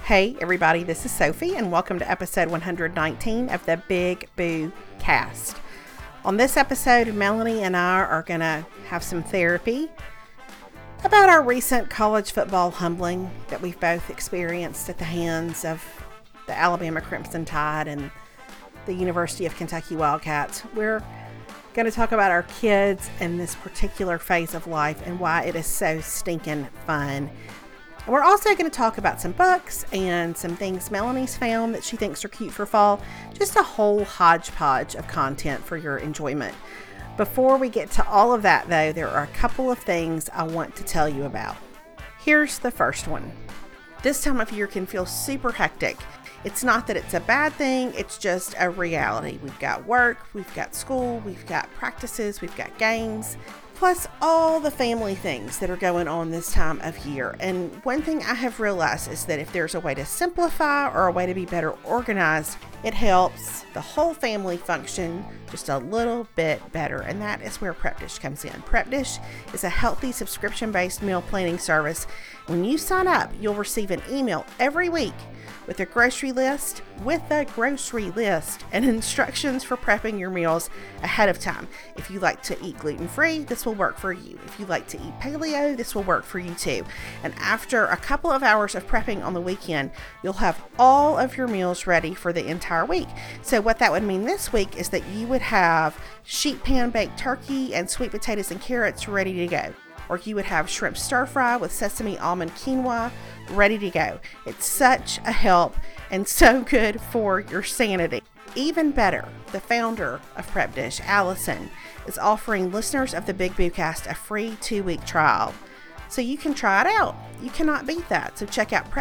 Hey everybody, this is Sophie and welcome to episode 119 of the Big Boo Cast. On this episode, Melanie and I are going to have some therapy about our recent college football humbling that we've both experienced at the hands of the Alabama Crimson Tide and the University of Kentucky Wildcats. We're going to talk about our kids in this particular phase of life and why it is so stinking fun. We're also going to talk about some books and some things Melanie's found that she thinks are cute for fall. Just a whole hodgepodge of content for your enjoyment. Before we get to all of that, though, there are a couple of things I want to tell you about. Here's the first one. This time of year can feel super hectic. It's not that it's a bad thing, it's just a reality. We've got work, we've got school, we've got practices, we've got games, plus all the family things that are going on this time of year. And one thing I have realized is that if there's a way to simplify or a way to be better organized, it helps the whole family function just a little bit better. And that is where Prep Dish comes in. Prep Dish is a healthy subscription-based meal planning service. When you sign up, you'll receive an email every week with a grocery list, and instructions for prepping your meals ahead of time. If you like to eat gluten-free, this will work for you. If you like to eat paleo, this will work for you too. And after a couple of hours of prepping on the weekend, you'll have all of your meals ready for the entire week. So what that would mean this week is that you would have sheet pan baked turkey and sweet potatoes and carrots ready to go. Or you would have shrimp stir fry with sesame almond quinoa ready to go. It's such a help and so good for your sanity. Even better, the founder of Prep Dish, Allison, is offering listeners of the Big Boo Cast a free 2-week trial. So you can try it out. You cannot beat that. So check out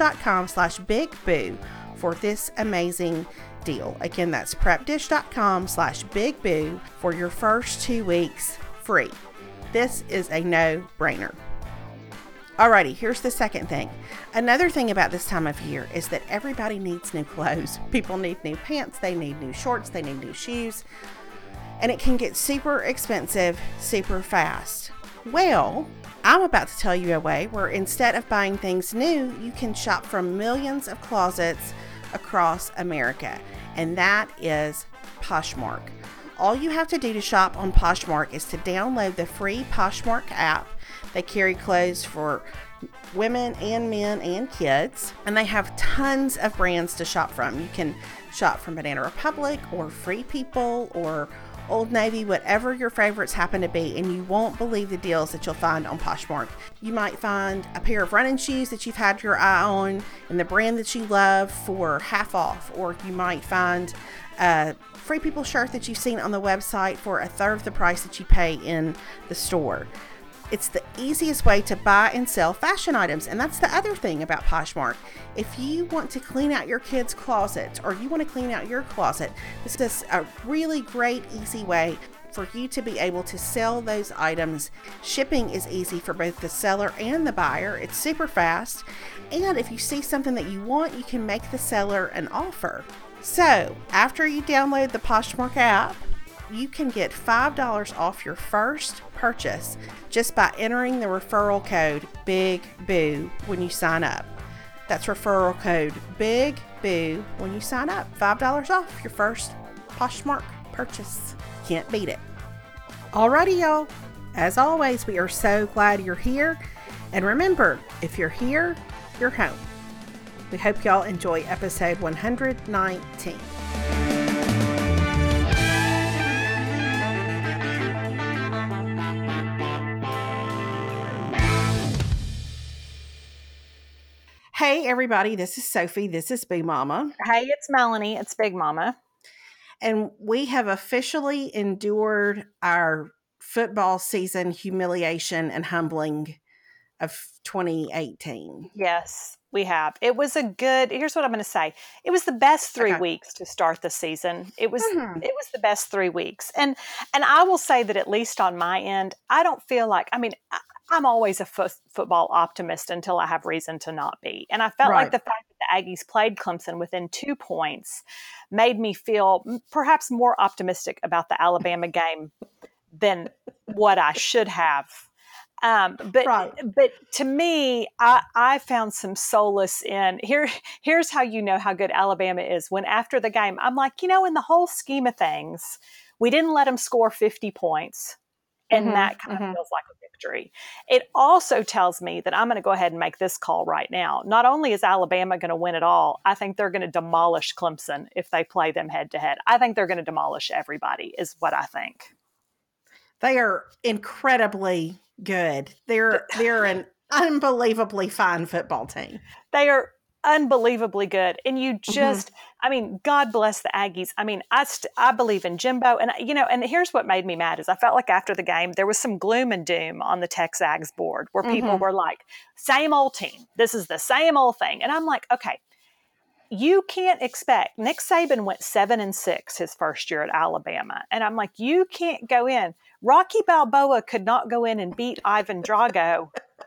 prepdish.com/bigboo for this amazing deal. Again, that's prepdish.com/bigboo for your first 2 weeks free. This is a no-brainer. Alrighty, here's the second thing. Another thing about this time of year is that everybody needs new clothes. People need new pants, they need new shorts, they need new shoes, and it can get super expensive super fast. Well, I'm about to tell you a way where instead of buying things new, you can shop from millions of closets across America, and that is Poshmark. All you have to do to shop on Poshmark is to download the free Poshmark app. They carry clothes for women and men and kids, and they have tons of brands to shop from. You can shop from Banana Republic or Free People or Old Navy, whatever your favorites happen to be, and you won't believe the deals that you'll find on Poshmark. You might find a pair of running shoes that you've had your eye on and the brand that you love for half off, or you might find a Free People shirt that you've seen on the website for a third of the price that you pay in the store. It's the easiest way to buy and sell fashion items. And that's the other thing about Poshmark. If you want to clean out your kids' closet or you want to clean out your closet, this is a really great, easy way for you to be able to sell those items. Shipping is easy for both the seller and the buyer. It's super fast. And if you see something that you want, you can make the seller an offer. So after you download the Poshmark app, you can get $5 off your first purchase just by entering the referral code BIGBOO when you sign up. That's referral code BIGBOO when you sign up. $5 off your first Poshmark purchase. Can't beat it. Alrighty, y'all. As always, we are so glad you're here. And remember, if you're here, you're home. We hope y'all enjoy episode 119. Hey everybody, this is Sophie. This is Boo Mama. Hey, it's Melanie. It's Big Mama. And we have officially endured our football season humiliation and humbling of 2018. Yes, we have. It was here's what I'm going to say. It was the best 3 weeks to start the season. It was the best 3 weeks. And I will say that at least on my end, I don't feel like, I'm always a football optimist until I have reason to not be. And I felt like the fact that the Aggies played Clemson within 2 points made me feel perhaps more optimistic about the Alabama game than what I should have. But to me, I found some solace in here's how you know how good Alabama is. When after the game, I'm like, in the whole scheme of things, we didn't let them score 50 points. And that kind of feels like a victory. It also tells me that I'm going to go ahead and make this call right now. Not only is Alabama going to win it all, I think they're going to demolish Clemson if they play them head to head. I think they're going to demolish everybody is what I think. They are incredibly good. They're an unbelievably fine football team. They are unbelievably good. And you just, God bless the Aggies. I believe in Jimbo. And, and here's what made me mad is I felt like after the game, there was some gloom and doom on the Texags board where people were like, same old team. This is the same old thing. And I'm like, okay, you can't expect. Nick Saban went 7-6 his first year at Alabama. And I'm like, you can't go in. Rocky Balboa could not go in and beat Ivan Drago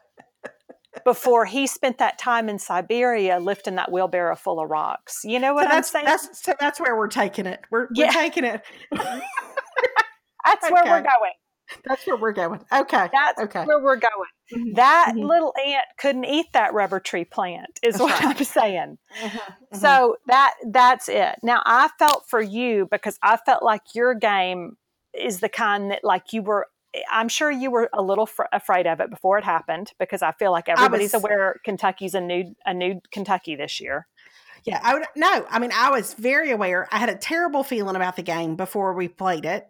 before he spent that time in Siberia lifting that wheelbarrow full of rocks. You know what I'm saying? That's where we're taking it. We're taking it. That's where we're going. That's where we're going. Okay. That's where we're going. That little ant couldn't eat that rubber tree plant is what I'm saying. So that's it. Now, I felt for you because I felt like your game is the kind that like I'm sure you were a little afraid of it before it happened because I feel like everybody's aware Kentucky's a new Kentucky this year. Yeah, I was very aware. I had a terrible feeling about the game before we played it.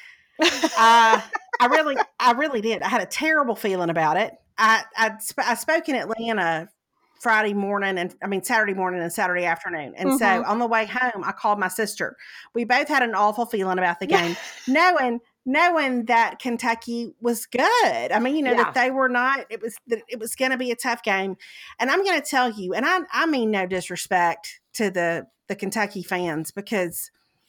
I really did. I had a terrible feeling about it. I spoke in Atlanta Saturday morning and Saturday afternoon. And so on the way home, I called my sister. We both had an awful feeling about the game, knowing that Kentucky was good. That they were not, it was going to be a tough game. And I'm going to tell you, and I mean no disrespect to the Kentucky fans because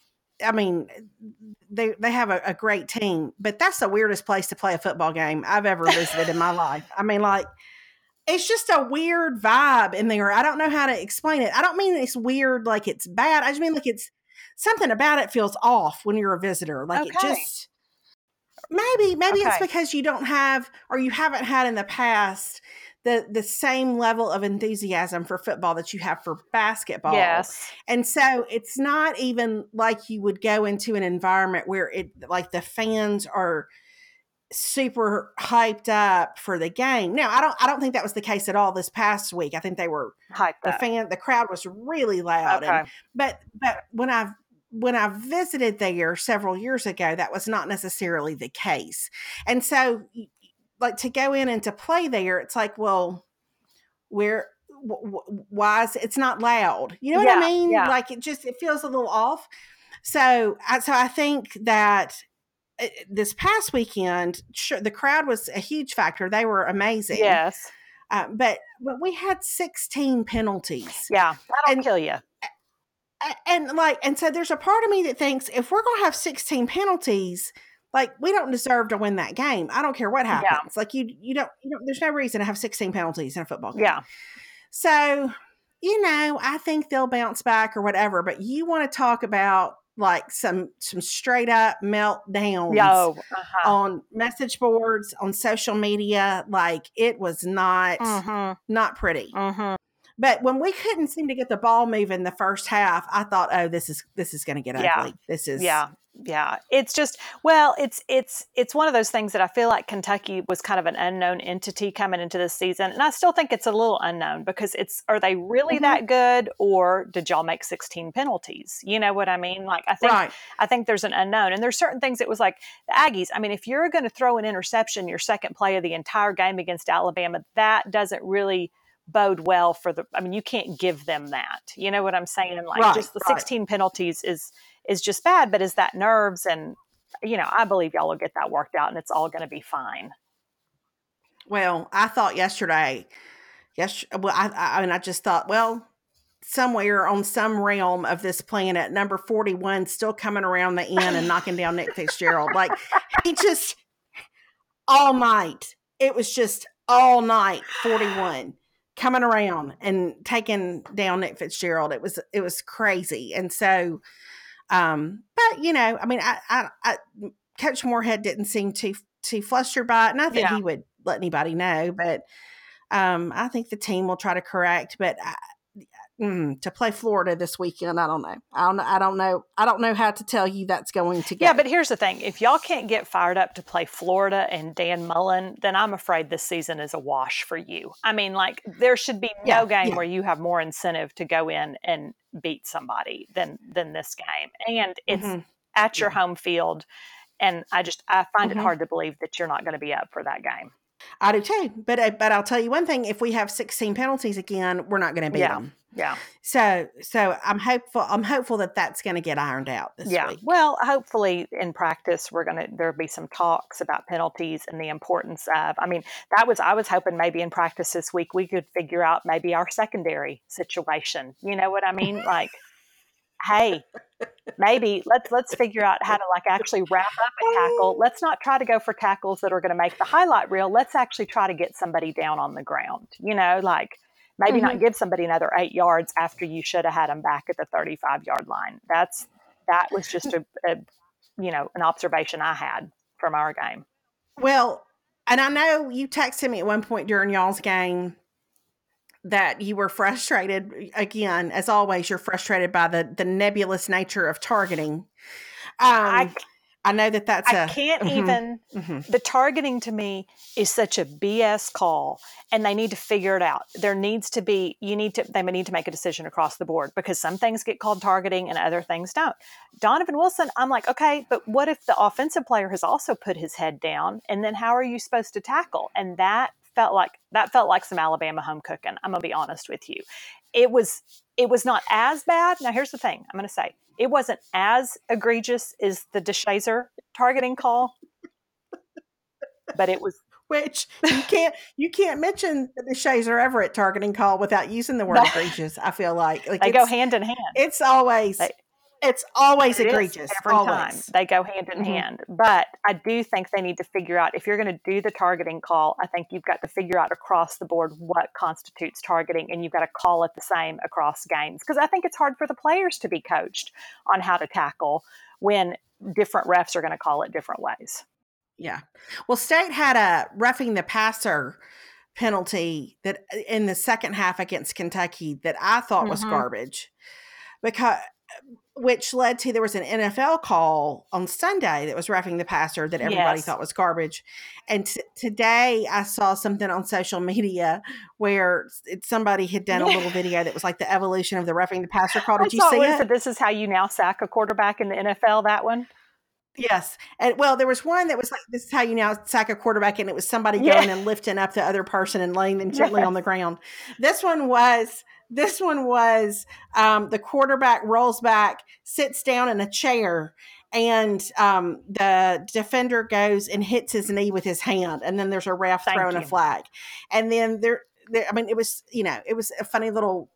they have a great team, but that's the weirdest place to play a football game I've ever visited in my life. It's just a weird vibe in there. I don't know how to explain it. I don't mean it's weird like it's bad. I just mean like it's something about it feels off when you're a visitor. Like it just maybe it's because you don't have or you haven't had in the past the same level of enthusiasm for football that you have for basketball. Yes. And so it's not even like you would go into an environment where like the fans are super hyped up for the game. Now, I don't think that was the case at all this past week. I think they were hyped up. The crowd was really loud. Okay. But when I visited there several years ago, that was not necessarily the case. And so like to go in and to play there, it's like, well, why is it's not loud? You know what I mean? Yeah. Like it feels a little off. So I think that this past weekend, sure, the crowd was a huge factor. They were amazing. Yes. But we had 16 penalties. Yeah. That'll kill you. And so there's a part of me that thinks if we're going to have 16 penalties, like we don't deserve to win that game. I don't care what happens. Yeah. Like you don't, there's no reason to have 16 penalties in a football game. Yeah. So, I think they'll bounce back or whatever, but you want to talk about like some straight up meltdowns on message boards, on social media. Like it was not pretty. But when we couldn't seem to get the ball moving the first half, I thought, oh, this is going to get ugly. This is Yeah. It's just, well, it's one of those things that I feel like Kentucky was kind of an unknown entity coming into this season. And I still think it's a little unknown because are they really that good or did y'all make 16 penalties? You know what I mean? Like I think there's an unknown and there's certain things it was like the Aggies. If you're going to throw an interception, your second play of the entire game against Alabama, that doesn't really bode well for you can't give them that. You know what I'm saying? Like just the 16 penalties is just bad, but is that nerves? And, I believe y'all will get that worked out and it's all going to be fine. Well, I thought yesterday, I just thought, well, somewhere on some realm of this planet, number 41 still coming around the end and knocking down Nick Fitzgerald. Like he just all night, it was just all night 41 coming around and taking down Nick Fitzgerald. It was crazy. And so, but I Coach Moorhead didn't seem too flustered by it. Not that he would let anybody know. But I think the team will try to correct. But to play Florida this weekend, I don't know. I don't know how to tell you that's going to go. Yeah, but here's the thing. If y'all can't get fired up to play Florida and Dan Mullen, then I'm afraid this season is a wash for you. I mean, like, there should be no game where you have more incentive to go in and beat somebody than this game. And it's at your home field. And I find it hard to believe that you're not going to be up for that game. I do too. But I'll tell you one thing. If we have 16 penalties again, we're not going to beat them. Yeah. So I'm hopeful that that's going to get ironed out this week. Well, hopefully in practice there'll be some talks about penalties and the importance of. I mean, I was hoping maybe in practice this week we could figure out maybe our secondary situation. You know what I mean? Like, hey, maybe let's figure out how to actually wrap up a tackle. Let's not try to go for tackles that are going to make the highlight reel. Let's actually try to get somebody down on the ground. Maybe not give somebody another 8 yards after you should have had them back at the 35-yard line. That was just an observation I had from our game. Well, and I know you texted me at one point during y'all's game that you were frustrated. Again, as always, you're frustrated by the nebulous nature of targeting. I know that's I can't even, the targeting to me is such a BS call, and they need to figure it out. They may need to make a decision across the board, because some things get called targeting and other things don't. Donovan Wilson, I'm like, okay, but what if the offensive player has also put his head down, and then how are you supposed to tackle? And that felt like some Alabama home cooking. I'm going to be honest with you. It was not as bad. Now, here's the thing I'm going to say. It wasn't as egregious as the DeShazer targeting call, but it was. Which you can't mention the DeShazer Everett targeting call without using the word egregious. I feel like they go hand in hand. It's always egregious every time. They go hand in hand. But I do think they need to figure out, if you're going to do the targeting call, I think you've got to figure out across the board what constitutes targeting, and you've got to call it the same across games. Because I think it's hard for the players to be coached on how to tackle when different refs are going to call it different ways. Yeah. Well, State had a roughing the passer penalty that in the second half against Kentucky that I thought was garbage, which led to, there was an NFL call on Sunday that was roughing the passer that everybody thought was garbage. And today I saw something on social media where somebody had done a little video that was like the evolution of the roughing the passer call. Did you see it? So this is how you now sack a quarterback in the NFL, that one? Yes. And well, there was one that was like, this is how you now sack a quarterback. And it was somebody going and lifting up the other person and laying them gently on the ground. This one was the quarterback rolls back, sits down in a chair, and the defender goes and hits his knee with his hand. And then there's a ref throwing a flag. And then I mean, it was a funny little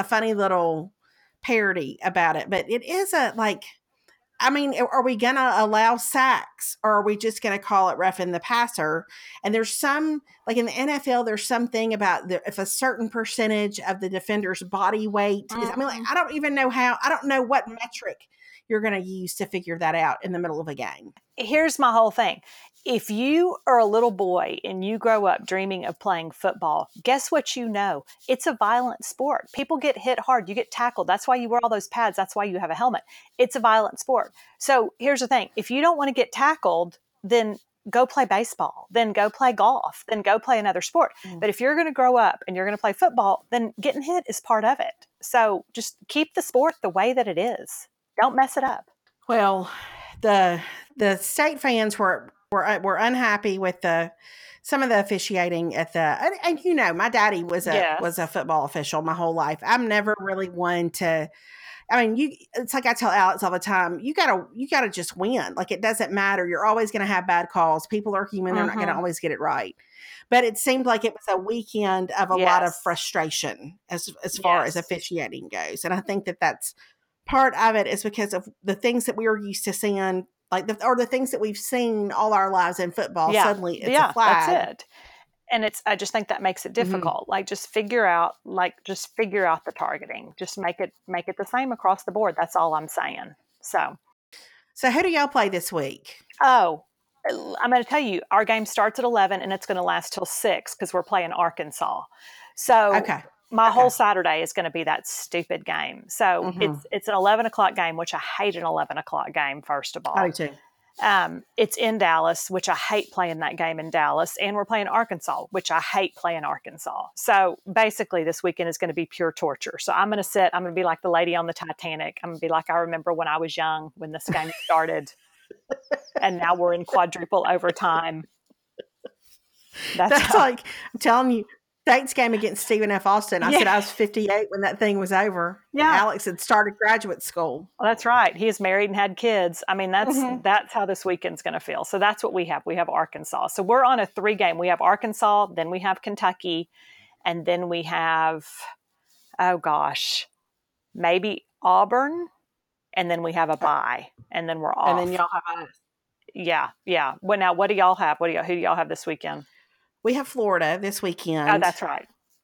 parody about it, but it is are we going to allow sacks, or are we just going to call it roughing the passer? And there's some, like in the NFL, there's something about if a certain percentage of the defender's body weight is, I don't know what metric you're going to use to figure that out in the middle of a game. Here's my whole thing. If you are a little boy and you grow up dreaming of playing football, guess what you know? It's a violent sport. People get hit hard. You get tackled. That's why you wear all those pads. That's why you have a helmet. It's a violent sport. So here's the thing. If you don't want to get tackled, then go play baseball. Then go play golf. Then go play another sport. But if you're going to grow up and you're going to play football, then getting hit is part of it. So just keep the sport the way that it is. Don't mess it up. Well, the State fans were unhappy with some of the officiating at and my daddy was a football official my whole life. I'm never really one to. I mean, it's like I tell Alex all the time. You gotta just win. Like, it doesn't matter. You're always going to have bad calls. People are human. They're not going to always get it right. But it seemed like it was a weekend of a lot of frustration as far as officiating goes, and I think that's part of it is because of the things that we were used to seeing, or the things that we've seen all our lives in football. Suddenly it's a flag. That's it. And I just think that makes it difficult. Just figure out the targeting. Just make it the same across the board. That's all I'm saying. So who do y'all play this week? Oh, I'm going to tell you, our game starts at 11 and it's going to last till 6 because we're playing Arkansas. So Okay. my whole Saturday is going to be that stupid game. So it's an 11 o'clock game, which I hate an 11 o'clock game, first of all. I do too. It's in Dallas, which I hate playing that game in Dallas. And we're playing Arkansas, which I hate playing Arkansas. So basically this weekend is going to be pure torture. So I'm going to be like the lady on the Titanic. I'm going to be like, I remember when I was young, when this game started. And now we're in quadruple overtime. That's like, I'm telling you, State's game against Stephen F. Austin. I said I was 58 when that thing was over. Yeah. Alex had started graduate school. Well, that's right. He is married and had kids. I mean, that's how this weekend's going to feel. So that's what we have. We have Arkansas. So we're on a 3-game. We have Arkansas, then we have Kentucky, and then we have, maybe Auburn, and then we have a bye, and then we're off. And then y'all have us. Yeah. Well, now, what do y'all have? Who do y'all have this weekend? We have Florida this weekend. Oh, that's right.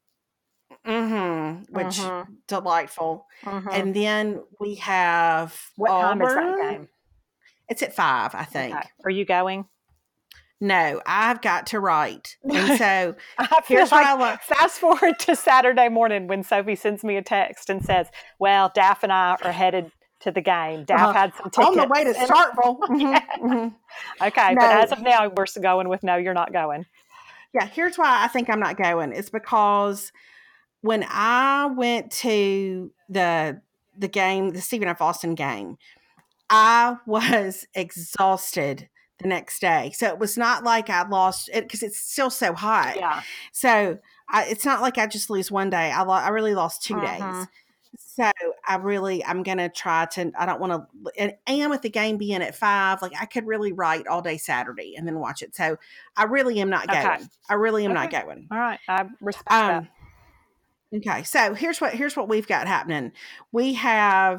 Which delightful. And then we have what Auburn. Time is that game? It's at 5, I think. Okay. Are you going? No, I've got to write. And so here's like, fast forward to Saturday morning when Sophie sends me a text and says, well, Daff and I are headed to the game. Daff had some tickets. On the way to Starkville. Okay, but as of now, we're going with no, you're not going. Yeah, here's why I think I'm not going. It's because when I went to the game, the Stephen F. Austin game, I was exhausted the next day. So it was not like I lost it because it's still so hot. Yeah. So it's not like I just lose one day. I really lost 2 days. So I'm going to try to, I don't want to, and with the game being at 5, like I could really write all day Saturday and then watch it. So I really am not going. I really am not going. All right. I respect that. Okay. So here's what we've got happening. We have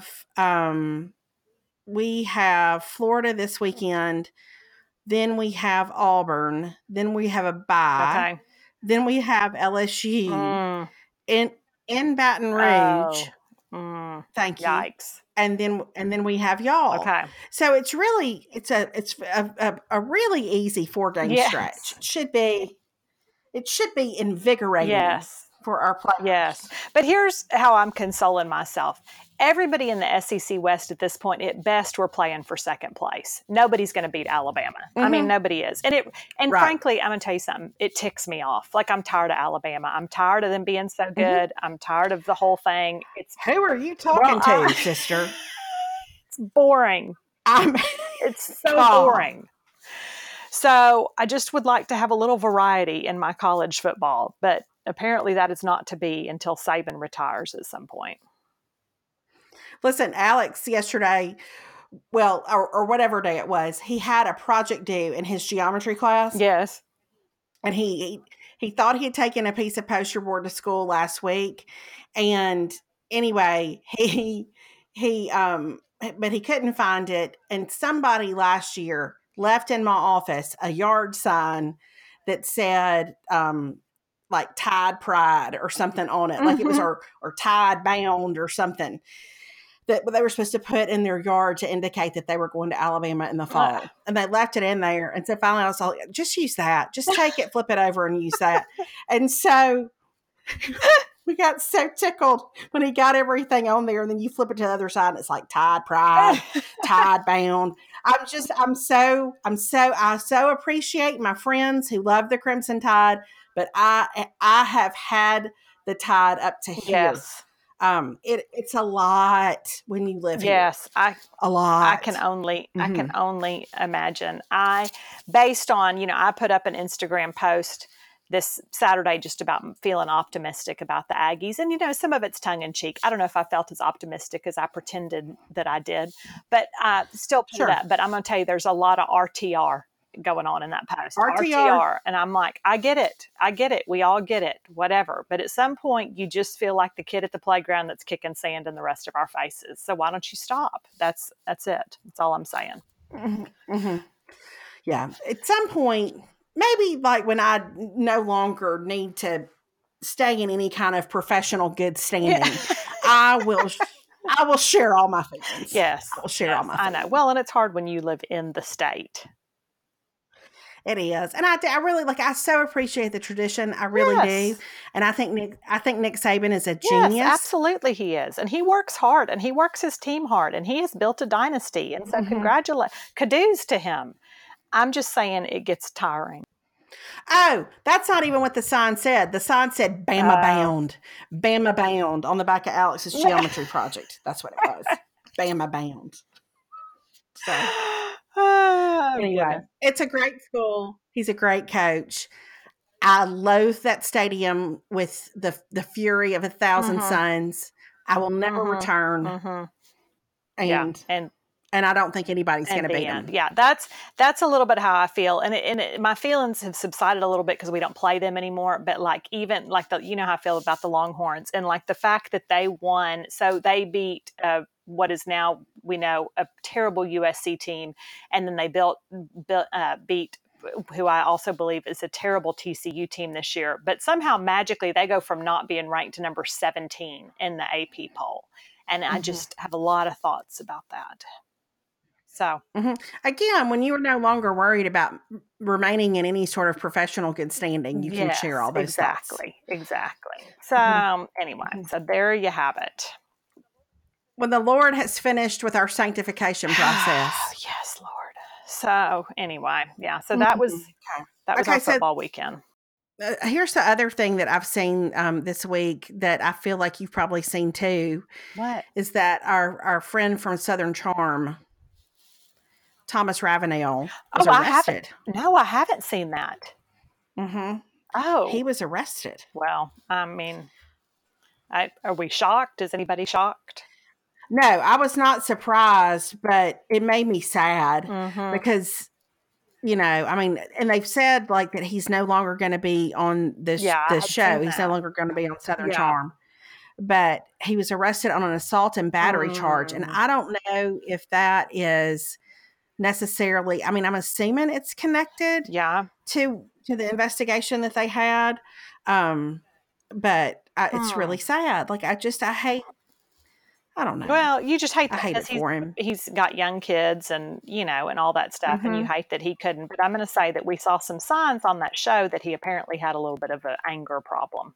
Florida this weekend. Then we have Auburn. Then we have a bye. Okay. Then we have LSU in Baton Rouge. Thank you. Yikes. And then we have y'all. Okay. So it's a really easy 4-game stretch. It should be invigorating for our players. Yes. But here's how I'm consoling myself. Everybody in the SEC West at this point, at best, we're playing for second place. Nobody's going to beat Alabama. I mean, nobody is. And frankly, I'm going to tell you something. It ticks me off. Like, I'm tired of Alabama. I'm tired of them being so good. I'm tired of the whole thing. Who are you talking to, sister? It's boring. It's so boring. So I just would like to have a little variety in my college football. But apparently that is not to be until Saban retires at some point. Listen, Alex yesterday, or whatever day it was, he had a project due in his geometry class. Yes. And he thought he had taken a piece of poster board to school last week. And anyway, but he couldn't find it. And somebody last year left in my office a yard sign that said, like Tide Pride or something on it. Like it was, or Tide Bound or something that they were supposed to put in their yard to indicate that they were going to Alabama in the fall. And they left it in there. And so finally I was like, just use that. Just take it, flip it over and use that. And so we got so tickled when he got everything on there. And then you flip it to the other side and it's like Tide Pride, Tide Bound. I so appreciate my friends who love the Crimson Tide, but I have had the Tide up to here. Yes. It's a lot when you live here. Yes, a lot. I can only imagine. Based on, I put up an Instagram post this Saturday just about feeling optimistic about the Aggies. And, some of it's tongue in cheek. I don't know if I felt as optimistic as I pretended that I did, but I still put it up. But I'm going to tell you, there's a lot of RTR going on in that post. RTR. And I'm like, I get it. We all get it, whatever. But at some point you just feel like the kid at the playground that's kicking sand in the rest of our faces. So why don't you stop? That's it. That's all I'm saying. Yeah. At some point, maybe like when I no longer need to stay in any kind of professional good standing, I will share all my feelings. Yes. I will share all my feelings. I know. Well, and it's hard when you live in the state. It is, and I really like. I so appreciate the tradition. I really do, and I think Nick Saban is a genius. Yes, absolutely, he is, and he works hard, and he works his team hard, and he has built a dynasty. And so, kudos to him. I'm just saying, it gets tiring. Oh, that's not even what the sign said. The sign said "Bama Bound," Bama Bound on the back of Alex's geometry project. That's what it was. Bama Bound. So. Anyway, it's a great school. He's a great coach. I loathe that stadium with the fury of 1,000 suns. I will never return. And I don't think anybody's going to beat them. Yeah, that's a little bit how I feel. And my feelings have subsided a little bit because we don't play them anymore. But like, even like you know how I feel about the Longhorns, and like the fact that they won. So they beat what is now, we know, a terrible USC team. And then they beat who I also believe is a terrible TCU team this year. But somehow magically they go from not being ranked to number 17 in the AP poll. And I just have a lot of thoughts about that. So again, when you are no longer worried about remaining in any sort of professional good standing, you can share all those thoughts. Exactly. So anyway, so there you have it. When the Lord has finished with our sanctification process. Yes, Lord. So anyway, yeah. So that was our football weekend. Here's the other thing that I've seen this week that I feel like you've probably seen too. What? Is that our friend from Southern Charm, Thomas Ravenel, was arrested. I haven't seen that. Oh. He was arrested. Well, I mean, are we shocked? Is anybody shocked? No, I was not surprised, but it made me sad because, you know, I mean, and they've said like that he's no longer going to be on this show. He's no longer going to be on Southern Charm, but he was arrested on an assault and battery charge. And I don't know if that is necessarily, I mean, I'm assuming it's connected to the investigation that they had. But it's really sad. Like, I hate, I don't know. Well, you just hate that. I hate it for him. He's got young kids and, you know, and all that stuff. And you hate that he couldn't. But I'm going to say that we saw some signs on that show that he apparently had a little bit of an anger problem.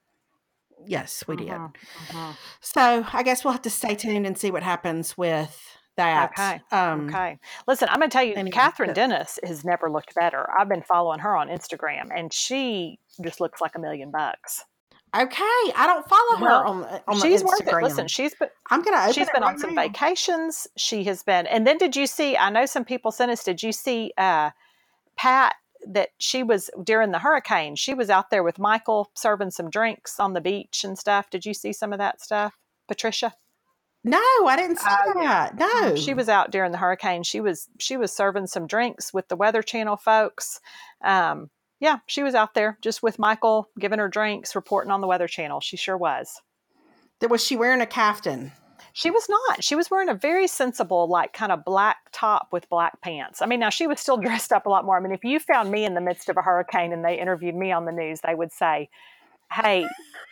Yes, we did. So I guess we'll have to stay tuned and see what happens with that. Okay. Listen, I'm going to tell you, Catherine Dennis has never looked better. I've been following her on Instagram, and she just looks like $1 million. Okay, I don't follow her on she's Instagram. Worth it. Listen, she's been on some vacations. She has been, and then did you see? I know some people sent us. Did you see Pat? That she was during the hurricane. She was out there with Michael serving some drinks on the beach and stuff. Did you see some of that stuff, Patricia? No, I didn't see that. No, she was out during the hurricane. She was serving some drinks with the Weather Channel folks. Yeah, she was out there just with Michael, giving her drinks, reporting on the Weather Channel. She sure was. Was she wearing a caftan? She was not. She was wearing a very sensible, like, kind of black top with black pants. I mean, now she was still dressed up a lot more. I mean, if you found me in the midst of a hurricane and they interviewed me on the news, they would say, hey,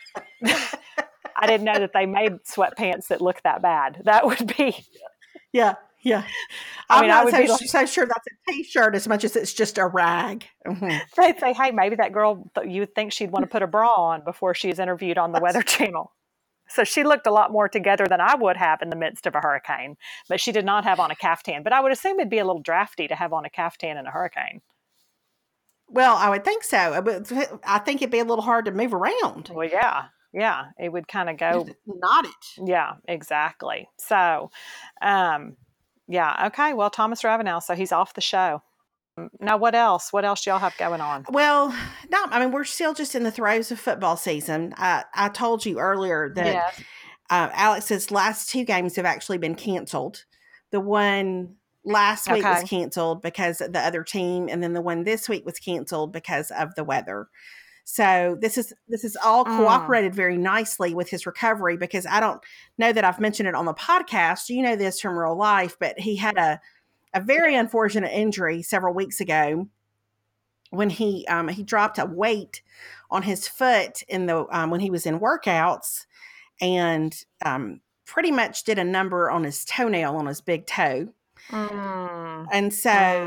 I didn't know that they made sweatpants that look that bad. That would be. Yeah. I'm not so sure that's a t-shirt as much as it's just a rag. They'd say, hey, maybe that girl, you would think she'd want to put a bra on before she's interviewed on the Weather Channel. So she looked a lot more together than I would have in the midst of a hurricane, but she did not have on a caftan. But I would assume it'd be a little drafty to have on a caftan in a hurricane. Well, I would think so. But I think it'd be a little hard to move around. Well, yeah. It would kind of go. Not it. Yeah, exactly. So, yeah. Okay. Well, Thomas Ravenel, so he's off the show. Now, what else? What else do y'all have going on? Well, no, I mean, we're still just in the throes of football season. I told you earlier that Alex's last 2 games have actually been canceled. The one last week was canceled because of the other team, and then the one this week was canceled because of the weather. So this is all cooperated very nicely with his recovery, because I don't know that I've mentioned it on the podcast. You know this from real life, but he had a very unfortunate injury several weeks ago when he dropped a weight on his foot in the when he was in workouts, and pretty much did a number on his toenail on his big toe. And so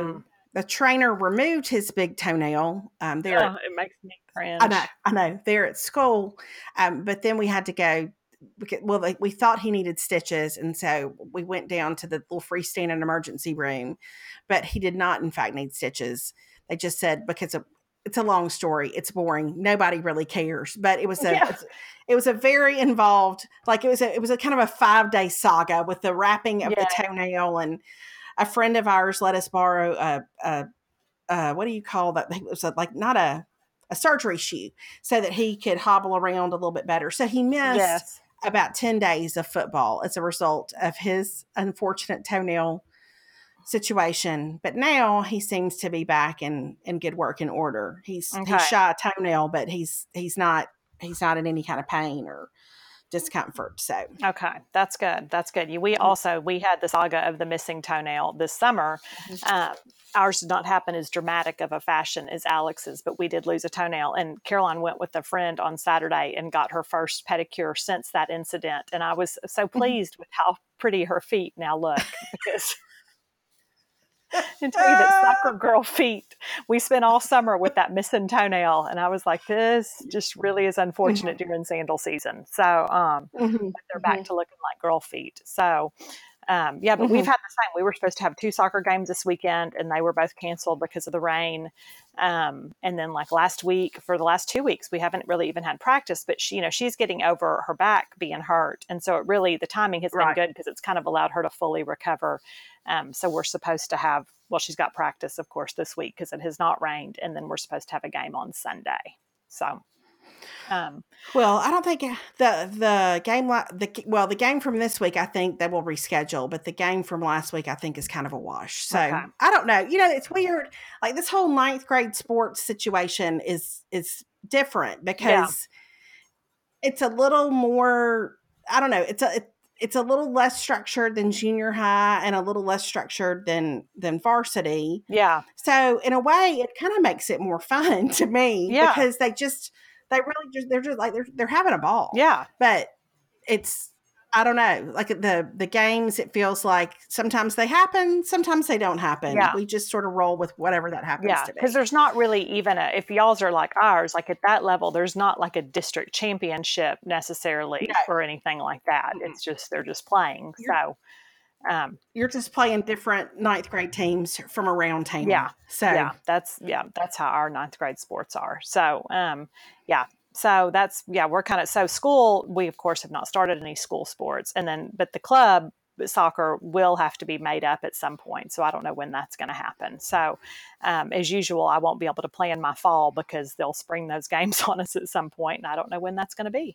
the trainer removed his big toenail. There, it makes me cringe. I know. There at school, but then we had to go. We thought he needed stitches, and so we went down to the little freestanding emergency room, but he did not, in fact, need stitches. They just said because it's a long story. It's boring. Nobody really cares, but it was a very involved, like it was a kind of a 5-day saga with the wrapping of the toenail, and a friend of ours let us borrow what do you call that? It was not a surgery shoe so that he could hobble around a little bit better. So he missed about 10 days of football as a result of his unfortunate toenail situation. But now he seems to be back in good working order. He's shy a toenail, but he's not in any kind of pain or discomfort. So okay, that's good. We had the saga of the missing toenail this summer. Ours did not happen as dramatic of a fashion as Alex's, but we did lose a toenail. And Caroline went with a friend on Saturday and got her first pedicure since that incident. And I was so pleased with how pretty her feet now look, because and tell you that soccer girl feet, we spent all summer with that missing toenail. And I was like, this just really is unfortunate during sandal season. So they're back to looking like girl feet. So but we've had the same. We were supposed to have 2 soccer games this weekend, and they were both canceled because of the rain. And then like last week, for the last 2 weeks, we haven't really even had practice, but she's getting over her back being hurt. And so the timing has been good because it's kind of allowed her to fully recover. So we're supposed to have, she's got practice, of course, this week because it has not rained. And then we're supposed to have a game on Sunday. So, I don't think the game from this week, I think they will reschedule, but the game from last week, I think is kind of a wash. So I don't know. It's weird. Like this whole 9th grade sports situation is different because it's a little more, I don't know. It's a little less structured than junior high and a little less structured than varsity. Yeah. So in a way, it kind of makes it more fun to me because they're having a ball. Yeah. But it's, I don't know, like the games, it feels like sometimes they happen, sometimes they don't happen. Yeah. We just sort of roll with whatever that happens to be. Because there's not really even if y'all's are like ours, like at that level, there's not like a district championship necessarily or anything like that. Mm-hmm. It's just, they're just playing. You're just playing different 9th grade teams from around town. Yeah. So that's how our 9th grade sports are. So, So we're kind of, so school, we of course have not started any school sports, but the club soccer will have to be made up at some point. So I don't know when that's going to happen. So as usual, I won't be able to plan my fall because they'll spring those games on us at some point, and I don't know when that's going to be.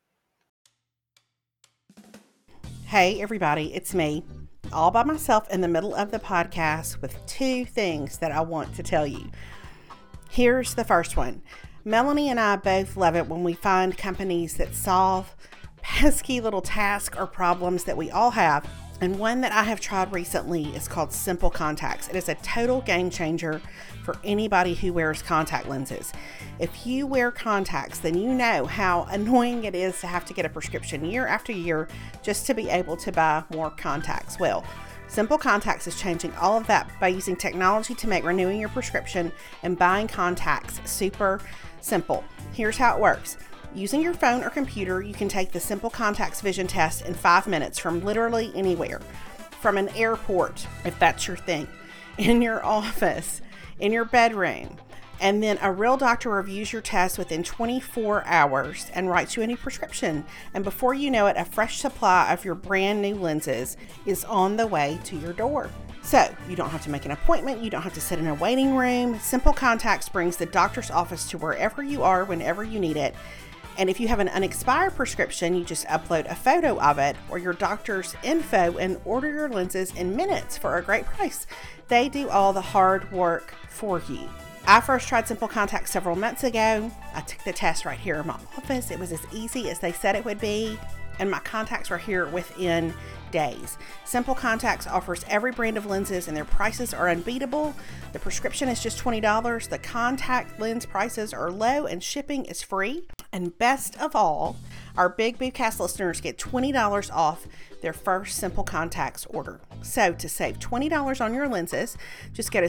Hey everybody, it's me, all by myself in the middle of the podcast with 2 things that I want to tell you. Here's the first one. Melanie and I both love it when we find companies that solve pesky little tasks or problems that we all have. And one that I have tried recently is called Simple Contacts. It is a total game changer for anybody who wears contact lenses. If you wear contacts, then you know how annoying it is to have to get a prescription year after year just to be able to buy more contacts. Well, Simple Contacts is changing all of that by using technology to make renewing your prescription and buying contacts super simple. Here's how it works. Using your phone or computer, you can take the Simple Contacts vision test in 5 minutes from literally anywhere. From an airport, if that's your thing, in your office, in your bedroom, and then a real doctor reviews your test within 24 hours and writes you a new prescription. And before you know it, a fresh supply of your brand new lenses is on the way to your door. So you don't have to make an appointment. You don't have to sit in a waiting room. Simple Contacts brings the doctor's office to wherever you are, whenever you need it. And if you have an unexpired prescription, you just upload a photo of it or your doctor's info and order your lenses in minutes for a great price. They do all the hard work for you. I first tried Simple Contacts several months ago. I took the test right here in my office. It was as easy as they said it would be, and my contacts were here within days. Simple Contacts offers every brand of lenses and their prices are unbeatable. The prescription is just $20. The contact lens prices are low and shipping is free. And best of all, our Big Boo Cast listeners get $20 off their first Simple Contacts order. So to save $20 on your lenses, just go to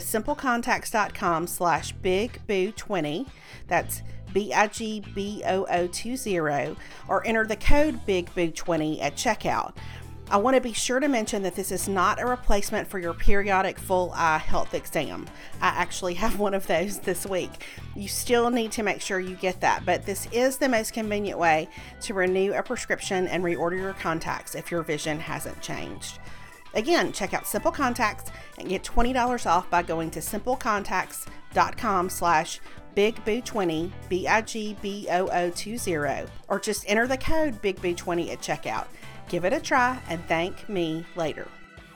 simplecontacts.com/BigBoo20. That's BIGBOO20, or enter the code BigBoo20 at checkout. I want to be sure to mention that this is not a replacement for your periodic full eye health exam. I actually have one of those this week. You still need to make sure you get that, but this is the most convenient way to renew a prescription and reorder your contacts if your vision hasn't changed. Again, check out Simple Contacts and get $20 off by going to simplecontacts.com/BigBoo20, BIGBOO20, or just enter the code BigBoo20 at checkout. Give it a try and thank me later.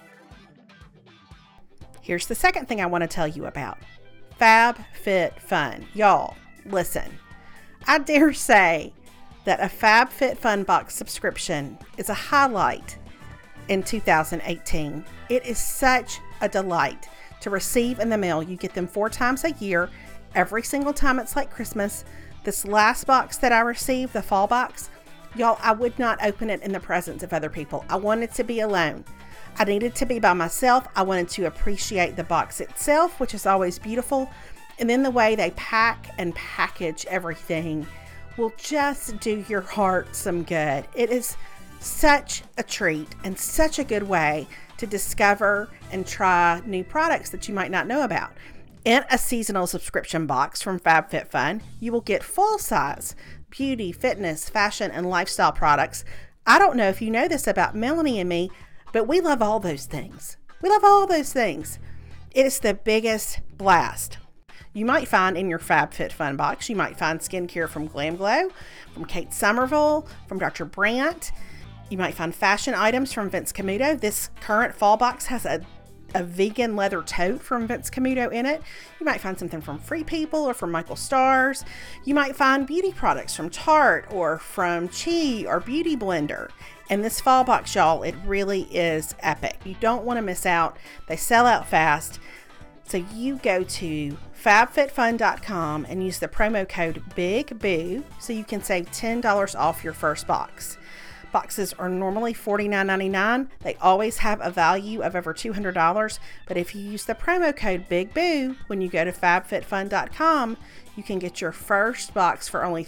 Here's the second thing I want to tell you about. FabFitFun. Y'all, listen. I dare say that a FabFitFun box subscription is a highlight in 2018. It is such a delight to receive in the mail. You get them 4 times a year. Every single time it's like Christmas. This last box that I received, the fall box, y'all, I would not open it in the presence of other people. I wanted to be alone. I needed to be by myself. I wanted to appreciate the box itself, which is always beautiful. And then the way they pack and package everything will just do your heart some good. It is such a treat and such a good way to discover and try new products that you might not know about. In a seasonal subscription box from FabFitFun, you will get full-size beauty, fitness, fashion, and lifestyle products. I don't know if you know this about Melanie and me, but we love all those things. We love all those things. It is the biggest blast. You might find in your FabFitFun box, you might find skincare from Glam Glow, from Kate Somerville, from Dr. Brandt. You might find fashion items from Vince Camuto. This current fall box has a vegan leather tote from Vince Camuto in it. You might find something from Free People or from Michael Stars. You might find beauty products from Tarte or from Chi or Beauty Blender. And this fall box, y'all, it really is epic. You don't want to miss out. They sell out fast. So you go to fabfitfun.com and use the promo code BIGBOO so you can save $10 off your first box. Boxes are normally $49.99. They always have a value of over $200, but if you use the promo code BIGBOO when you go to fabfitfun.com, you can get your first box for only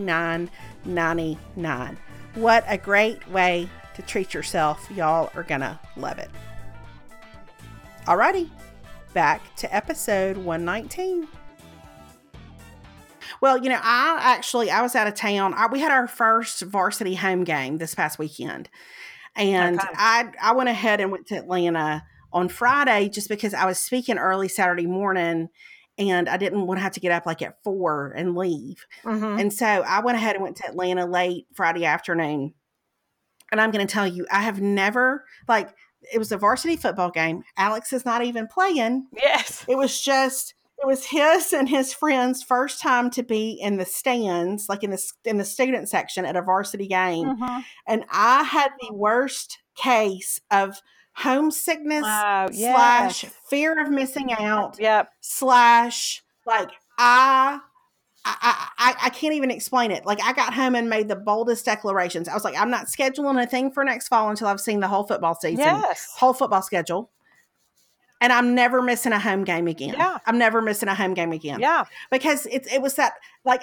$39.99. What a great way to treat yourself. Y'all are gonna love it. Alrighty, back to episode 119. Well, you know, I was out of town. We had our first varsity home game this past weekend. And okay. I went ahead and went to Atlanta on Friday just because I was speaking early Saturday morning and I didn't want to have to get up like at 4 and leave. Mm-hmm. And so I went ahead and went to Atlanta late Friday afternoon. And I'm going to tell you, I have never, it was a varsity football game. Alex is not even playing. Yes. It was his and his friends' first time to be in the stands, like in the student section at a varsity game. Mm-hmm. And I had the worst case of homesickness / fear of missing out / I can't even explain it. Like, I got home and made the boldest declarations. I was like, I'm not scheduling a thing for next fall until I've seen the whole football season, whole football schedule. And I'm never missing a home game again. Yeah. I'm never missing a home game again. Yeah. Because it was that,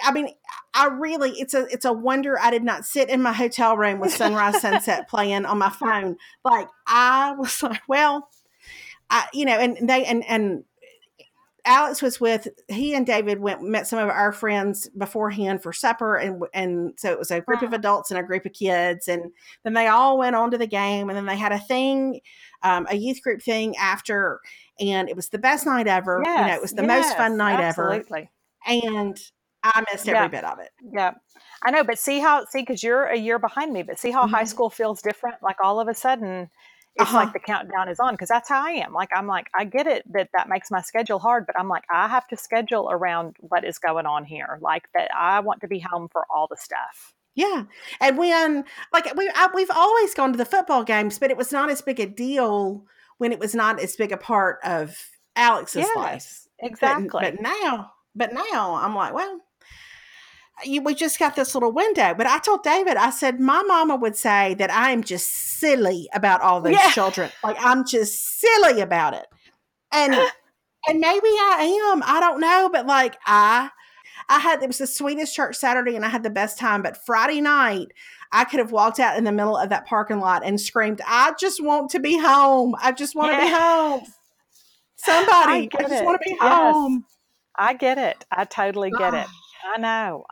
it's a wonder I did not sit in my hotel room with Sunrise Sunset playing on my phone. Like, I was like, well, and Alex was he and David met some of our friends beforehand for supper. And so it was a group of adults and a group of kids. And then they all went on to the game. And then they had a thing, a youth group thing after. And it was the best night ever. Yes, it was the most fun night ever. And I missed every bit of it. Yeah. I know. But because you're a year behind me, but see how high school feels different? Like all of a sudden, it's like the countdown is on, because that's how I am. I get it that makes my schedule hard, but I'm like, I have to schedule around what is going on here. Like that, I want to be home for all the stuff. Yeah. And when, we've always gone to the football games, but it was not as big a deal when it was not as big a part of Alex's life. Exactly. But now I'm like, well, we just got this little window. But I told David, I said, my mama would say that I am just silly about all those children. Like, I'm just silly about it. And maybe I am. I don't know. But like, it was the sweetest church Saturday and I had the best time. But Friday night, I could have walked out in the middle of that parking lot and screamed, I just want to be home. I just want to be home. Somebody, I just want to be home. I get it. I totally get it. I know.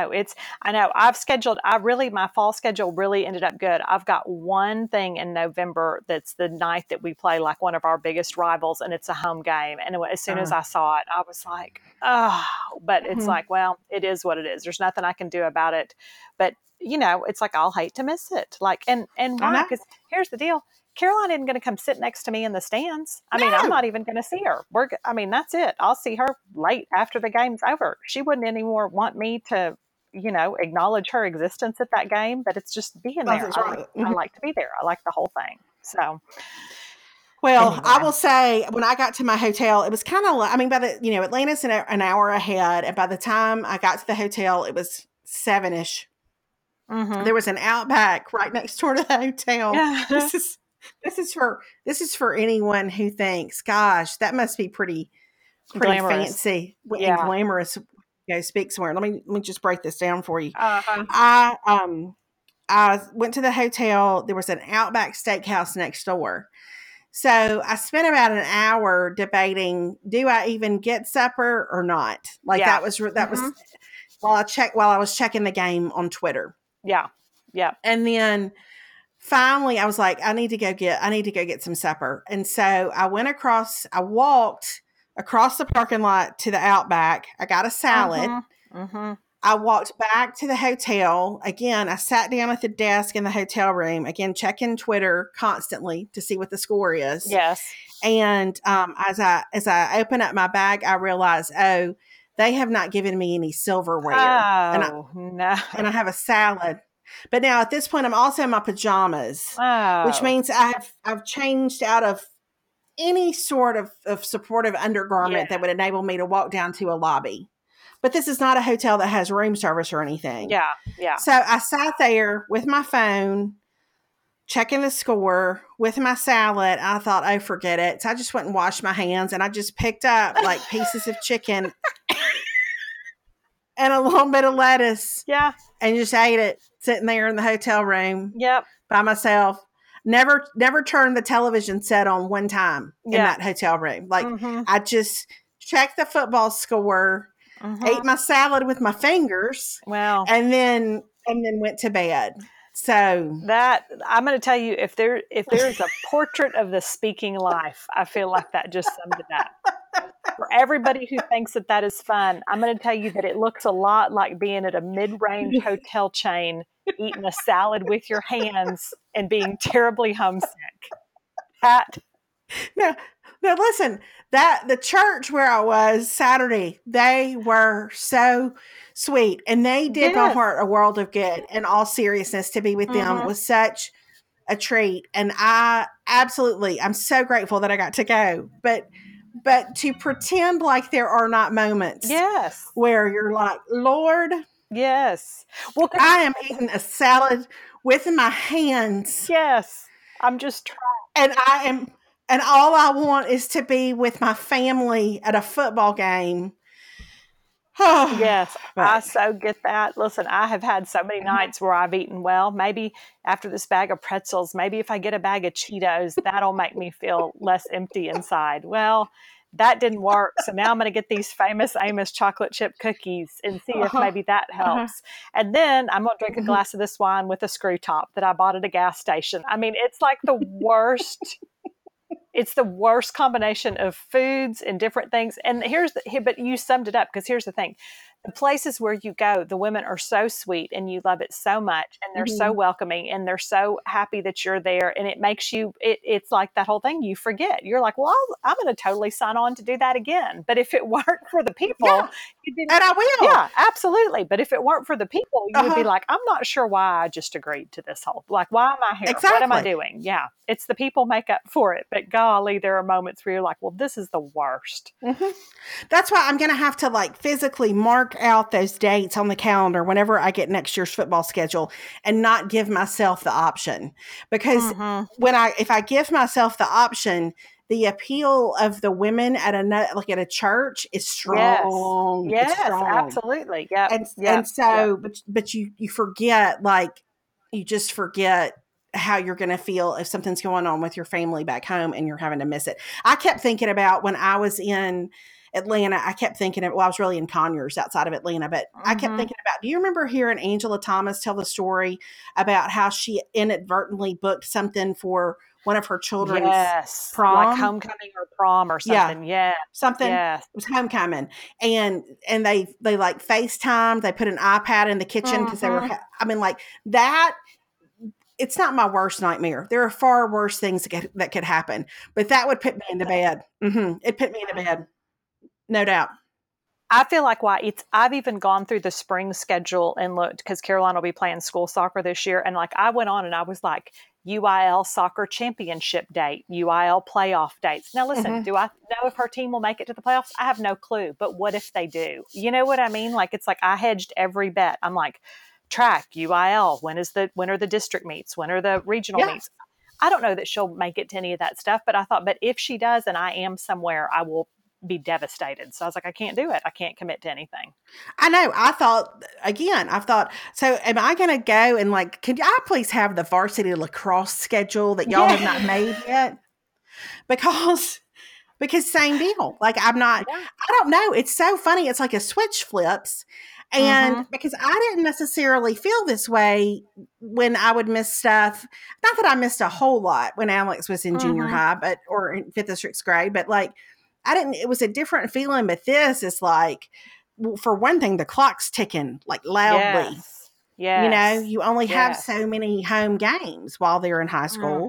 My fall schedule really ended up good. I've got one thing in November that's the night that we play like one of our biggest rivals, and it's a home game. And as soon as I saw it, I was like, oh, but it's like, well, it is what it is. There's nothing I can do about it. But, it's like, I'll hate to miss it. Like, and why? Because here's the deal. Caroline isn't going to come sit next to me in the stands. I mean, I'm not even going to see her. That's it. I'll see her late after the game's over. She wouldn't anymore want me to, acknowledge her existence at that game, but it's just being there. I like to be there. I like the whole thing. So, well, anyway. I will say when I got to my hotel, it was kind of, Atlanta's an hour ahead. And by the time I got to the hotel, it was 7-ish. Mm-hmm. There was an Outback right next door to the hotel. Yeah. This is for anyone who thinks, gosh, that must be pretty fancy and glamorous. Speak somewhere. Let me just break this down for you. I went to the hotel. There was an Outback Steakhouse next door. So I spent about an hour debating, do I even get supper or not? That was while I was checking the game on Twitter. Yeah. Yeah. And then finally, I was like, I need to go get some supper. And so I walked across the parking lot to the Outback. I got a salad. Mm-hmm. I walked back to the hotel. Again, I sat down at the desk in the hotel room, again, checking Twitter constantly to see what the score is. Yes. And as I open up my bag, I realize, they have not given me any silverware. Oh, no. And I have a salad. But now at this point, I'm also in my pajamas, which means I've changed out of any sort of supportive undergarment that would enable me to walk down to a lobby. But this is not a hotel that has room service or anything. Yeah, yeah. So I sat there with my phone, checking the score with my salad. I thought, oh, forget it. So I just went and washed my hands, and I just picked up like pieces of chicken and a little bit of lettuce. Yeah. And just ate it sitting there in the hotel room. Yep. By myself. Never turned the television set on one time in that hotel room. Like I just checked the football score, ate my salad with my fingers. Wow. And then went to bed. So that, I'm going to tell you, if there is a portrait of the speaking life, I feel like that just summed it up. For everybody who thinks that is fun, I'm going to tell you that it looks a lot like being at a mid-range hotel chain, eating a salad with your hands and being terribly homesick. Now listen, the church where I was Saturday, they were so sweet, and they did my heart a world of good. In all seriousness, to be with them was such a treat, and I'm so grateful that I got to go. But to pretend like there are not moments, where you're like, Lord, yes, well, I am eating a salad with my hands. Yes, I'm just trying, and all I want is to be with my family at a football game. Yes, I so get that. Listen, I have had so many nights where I've eaten well. Maybe after this bag of pretzels, maybe if I get a bag of Cheetos, that'll make me feel less empty inside. Well, that didn't work. So now I'm going to get these famous Amos chocolate chip cookies and see if maybe that helps. And then I'm going to drink a glass of this wine with a screw top that I bought at a gas station. I mean, it's like the worst. It's the worst combination of foods and different things. And but you summed it up, because here's the thing. The places where you go, the women are so sweet and you love it so much, and they're so welcoming, and they're so happy that you're there. And it makes you, it's like that whole thing you forget. You're like, well, I'm going to totally sign on to do that again. But if it weren't for the people, you'd be, and I will. Yeah, absolutely. But if it weren't for the people, you would be like, I'm not sure why I just agreed to this whole, like, why am I here? Exactly. What am I doing? Yeah. It's the people make up for it. But golly, there are moments where you're like, well, this is the worst. That's why I'm going to have to like physically mark mark out those dates on the calendar whenever I get next year's football schedule and not give myself the option. Because if I give myself the option, the appeal of the women at a church is strong. Yes, It's strong. absolutely. Yep. And so, but you forget, like, you just forget how you're going to feel if something's going on with your family back home and you're having to miss it. I kept thinking about when I was in Atlanta, I was really in Conyers outside of Atlanta, but I kept thinking about, do you remember hearing Angela Thomas tell the story about how she inadvertently booked something for one of her children's prom? Like homecoming or prom or something. Yeah. Something. It was homecoming. And they like FaceTime, they put an iPad in the kitchen because they were, like that. It's not my worst nightmare. There are far worse things that could happen, but that would put me into bed. It put me into bed. No doubt. I feel like I've even gone through the spring schedule and looked, because Caroline will be playing school soccer this year. And like, I went on and I was like, UIL soccer championship date, UIL playoff dates. Now listen, do I know if her team will make it to the playoffs? I have no clue, but what if they do? You know what I mean? Like, it's like I hedged every bet. I'm like, track, UIL, when are the district meets? When are the regional meets? I don't know that she'll make it to any of that stuff, but I thought, but if she does and I am somewhere, I will be devastated. So I was like, I can't do it. I can't commit to anything. I know. I thought, so am I going to go and like, could I please have the varsity lacrosse schedule that y'all have not made yet? Because same deal. Like, I don't know. It's so funny. It's like a switch flips. And because I didn't necessarily feel this way when I would miss stuff. Not that I missed a whole lot when Alex was in junior high, or in 5th or 6th grade, but like, it was a different feeling. But this is like, for one thing, the clock's ticking like loudly. Yes. You know, you only have so many home games while they're in high school.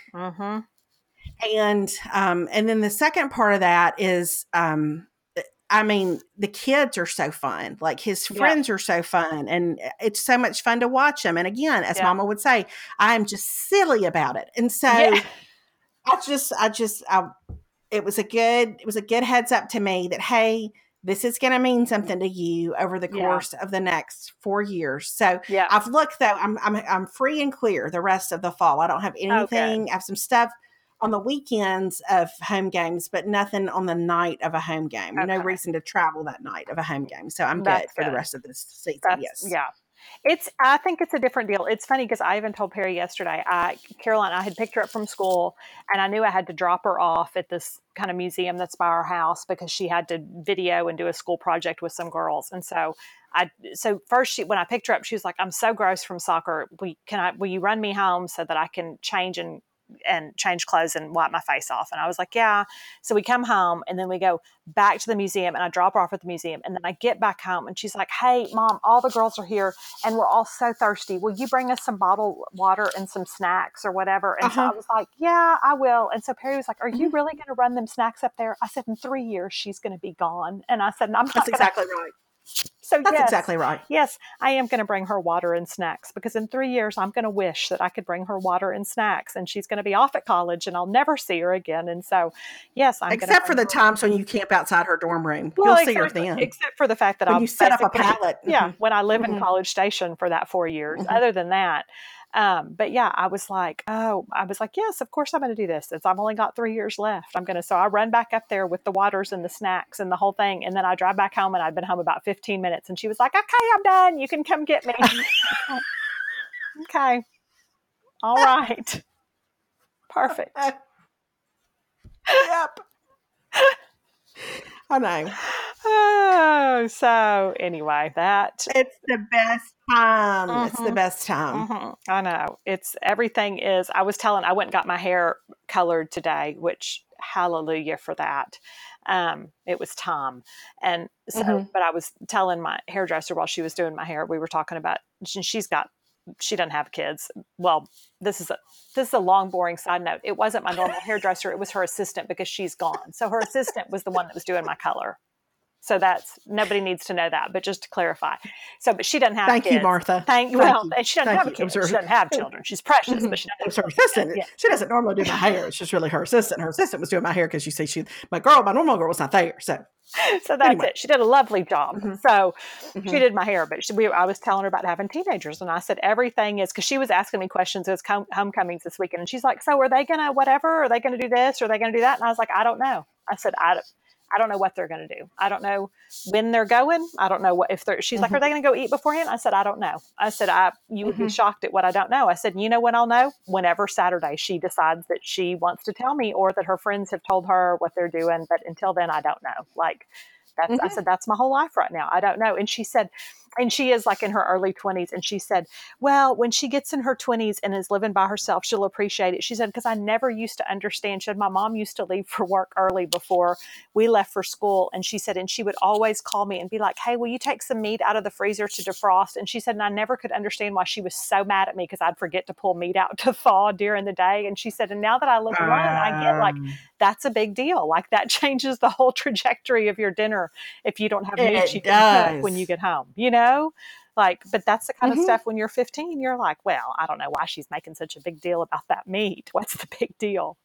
And then the second part of that is, the kids are so fun. Like, his friends are so fun, and it's so much fun to watch them. And again, as Mama would say, I'm just silly about it. And so it was a good heads up to me that, hey, this is going to mean something to you over the course of the next 4 years. So I've looked, though, I'm free and clear the rest of the fall. I don't have anything. Okay. I have some stuff on the weekends of home games, but nothing on the night of a home game. Okay. No reason to travel that night of a home game. So I'm good for the rest of this season. Yeah. I think it's a different deal. It's funny because I even told Perry yesterday, Caroline, I had picked her up from school and I knew I had to drop her off at this kind of museum that's by our house because she had to video and do a school project with some girls. And so first when I picked her up, she was like, I'm so gross from soccer. Will you run me home so that I can change change clothes and wipe my face off? And I was like, yeah. So we come home and then we go back to the museum and I drop her off at the museum. And then I get back home and she's like, hey, Mom, all the girls are here and we're all so thirsty. Will you bring us some bottled water and some snacks or whatever? And so I was like, yeah, I will. And so Perry was like, are you really going to run them snacks up there? I said, in 3 years, she's going to be gone. And I said, That's exactly right. So that's exactly right. Yes, I am going to bring her water and snacks because in 3 years, I'm going to wish that I could bring her water and snacks and she's going to be off at college and I'll never see her again. And so, yes, except for the times when you camp outside her dorm room. You'll see her then. Except for the fact that when you set up a pallet. Yeah, when I live in College Station for that 4 years. Other than that, but yeah, I was like, yes, of course I'm going to do this. I've only got 3 years left. So I run back up there with the waters and the snacks and the whole thing. And then I drive back home and I'd been home about 15 minutes and she was like, okay, I'm done. You can come get me. Okay. All right. Perfect. Yep. I know. Oh, so anyway, it's the best time. It's the best time. I know. I went and got my hair colored today, which hallelujah for that. It was Tom. And so, but I was telling my hairdresser while she was doing my hair, we were talking about, she doesn't have kids. Well, this is a long, boring side note. It wasn't my normal hairdresser. It was her assistant because she's gone. So her assistant was the one that was doing my color. So that's, nobody needs to know that, but just to clarify. So, but she doesn't have Thank kids. you, Martha. And she doesn't have kids. She Her, doesn't have children. She's precious, but she doesn't it was her assistant. She doesn't normally do my hair. It's just really her assistant. Her assistant was doing my hair because you see, my normal girl was not there. So that's it. She did a lovely job. So she did my hair, but I was telling her about having teenagers, and I said everything is, because she was asking me questions. It was homecomings this weekend, and she's like, "So are they gonna whatever? Are they gonna do this? Or are they gonna do that?" And I was like, "I don't know." I said, I don't know what they're going to do. I don't know when they're going. I don't know what, if they're, she's like, "Are they going to go eat beforehand?" I said, "I don't know." I said, you would be shocked at what I don't know. I said, "You know when I'll know? Whenever Saturday she decides that she wants to tell me, or that her friends have told her what they're doing. But until then, I don't know." Like, I said, "That's my whole life right now. I don't know." And she said, and she is like in her early 20s. And she said, "Well, when she gets in her 20s and is living by herself, she'll appreciate it." She said, "Because I never used to understand." She said, "My mom used to leave for work early before we left for school." And she said, and she would always call me and be like, "Hey, will you take some meat out of the freezer to defrost?" And she said, and I never could understand why she was so mad at me, because I'd forget to pull meat out to thaw during the day. And she said, and now that I live alone, I get like, that's a big deal. Like, that changes the whole trajectory of your dinner if you don't have meat you can cook when you get home, you know? Like, but that's the kind of stuff when you're 15, you're like, well, I don't know why she's making such a big deal about that meat. What's the big deal?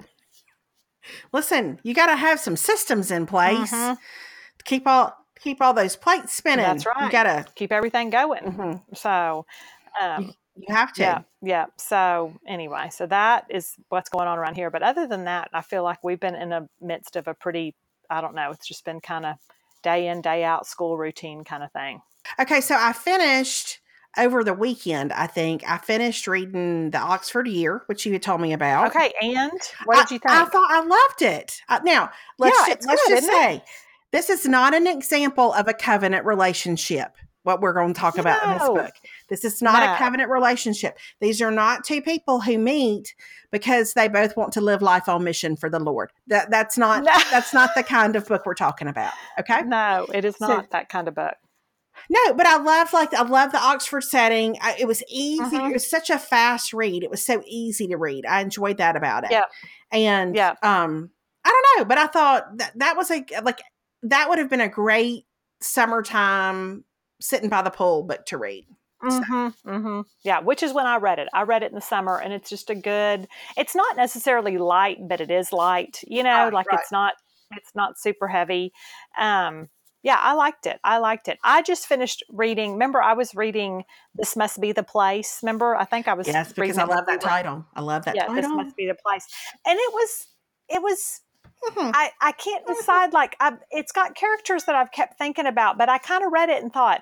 Listen, you got to have some systems in place to keep all those plates spinning. That's right. You got to keep everything going. So, you have to. Yeah. So anyway, so that is what's going on around here. But other than that, I feel like we've been in the midst of a pretty, I don't know, it's just been kind of day in, day out school routine kind of thing. Okay, so I finished over the weekend, I finished reading The Oxford Year, which you had told me about. Okay, and what did you think? I thought I loved it. Now, let's just say, this is not an example of a covenant relationship, what we're going to talk about in this book. This is not a covenant relationship. These are not two people who meet because they both want to live life on mission for the Lord. That's not the kind of book we're talking about. Okay? No, it is not that kind of book. No, but I love the Oxford setting. It was easy. It was such a fast read. It was so easy to read. I enjoyed that about it. Yeah. And I don't know, but I thought that was that would have been a great summertime sitting by the pool book to read. Yeah, which is when I read it. I read it in the summer, and it's just it's not necessarily light, but it is light, you know, it's not super heavy. Yeah, I liked it. I just finished reading. Remember, I was reading This Must Be the Place. Remember, I think I was. Yes, because I love that title. I love that title. This Must Be the Place. And it was, I can't decide, it's got characters that I've kept thinking about, but I kind of read it and thought,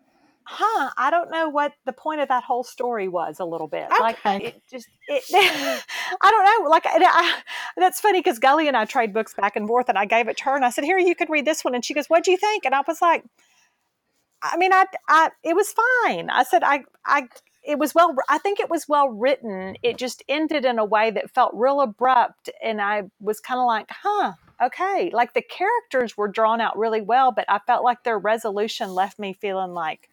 I don't know what the point of that whole story was a little bit. Okay. I don't know. That's funny because Gully and I trade books back and forth, and I gave it to her and I said, "Here, you could read this one." And she goes, "What'd you think?" And I was like, I mean, it was fine. I said, it was I think it was well written. It just ended in a way that felt real abrupt. And I was kind of like, okay. Like, the characters were drawn out really well, but I felt like their resolution left me feeling like,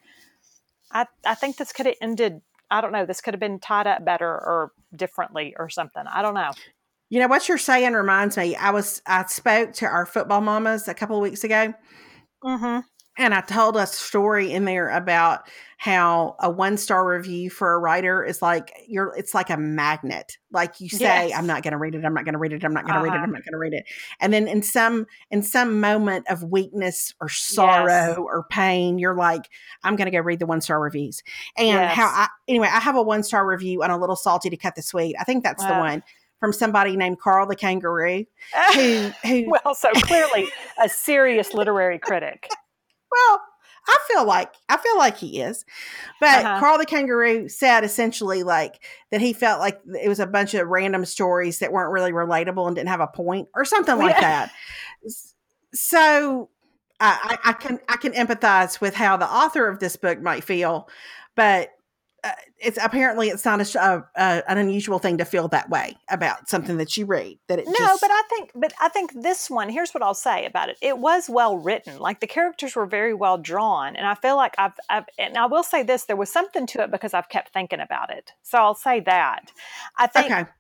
I think this could have ended, I don't know, this could have been tied up better or differently or something. I don't know. You know, what you're saying reminds me, I spoke to our football mamas a couple of weeks ago. And I told a story in there about how a 1-star review for a writer is it's like a magnet. Like, you say, "I'm not going to read it. I'm not going to read it. I'm not going to read it. I'm not going to read it." And then in some moment of weakness or sorrow or pain, you're like, "I'm going to go read the 1-star reviews." And I have a 1-star review on A Little Salty to Cut the Sweet. I think that's the one, from somebody named Carl the Kangaroo, who well, so clearly a serious literary critic. Well, I feel like he is, but Carl the Kangaroo said essentially that he felt like it was a bunch of random stories that weren't really relatable and didn't have a point or something like that. So I can empathize with how the author of this book might feel, but it's not an unusual thing to feel that way about something that you read. But I think this one, here's what I'll say about it. It was well written. Like, the characters were very well drawn, and I feel like and I will say this, there was something to it because I've kept thinking about it. So I'll say that. I think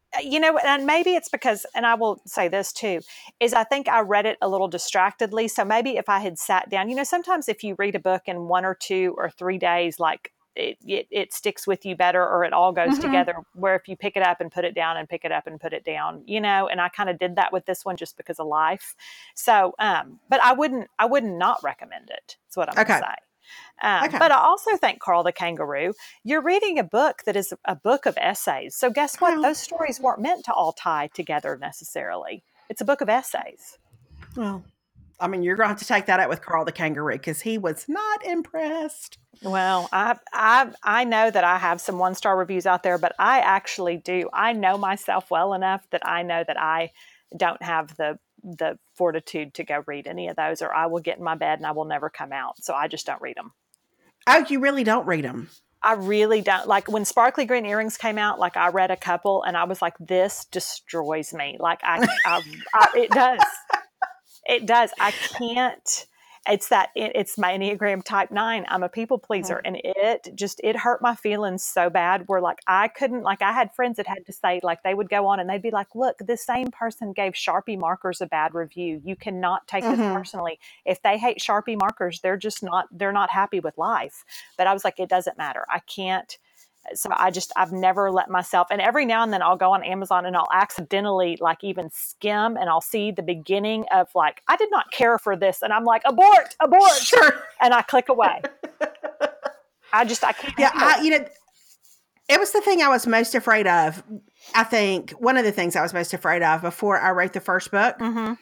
And maybe it's because, and I will say this too, is I think I read it a little distractedly. So maybe if I had sat down, sometimes if you read a book in 1 or 2 or 3 days, like it sticks with you better, or it all goes together, where if you pick it up and put it down and pick it up and put it down, and I kind of did that with this one just because of life. So, but I wouldn't not recommend it. That's what I'm going to say. But I also think Carl the Kangaroo, you're reading a book that is a book of essays. So guess what? Those stories weren't meant to all tie together necessarily. It's a book of essays. Well, I mean, you're going to have to take that out with Carl the Kangaroo, because he was not impressed. Well, I know that I have some 1-star reviews out there, but I actually do. I know myself well enough that I know that I don't have the fortitude to go read any of those, or I will get in my bed and I will never come out. So I just don't read them. Oh, you really don't read them? I really don't. Like when Sparkly Green Earrings came out, like I read a couple and I was like, this destroys me. Like it does. It does. I can't. It's my Enneagram type 9. I'm a people pleaser. And it hurt my feelings so bad where like I couldn't, like I had friends that had to say, like they would go on and they'd be like, look, this same person gave Sharpie markers a bad review. You cannot take this personally. If they hate Sharpie markers, they're not happy with life. But I was like, it doesn't matter. I can't. So I've never let myself, and every now and then I'll go on Amazon and I'll accidentally like even skim and I'll see the beginning of like, I did not care for this. And I'm like, abort. Sure. And I click away. I can't. Yeah. It was the thing I was most afraid of. I think one of the things I was most afraid of before I wrote the first book. And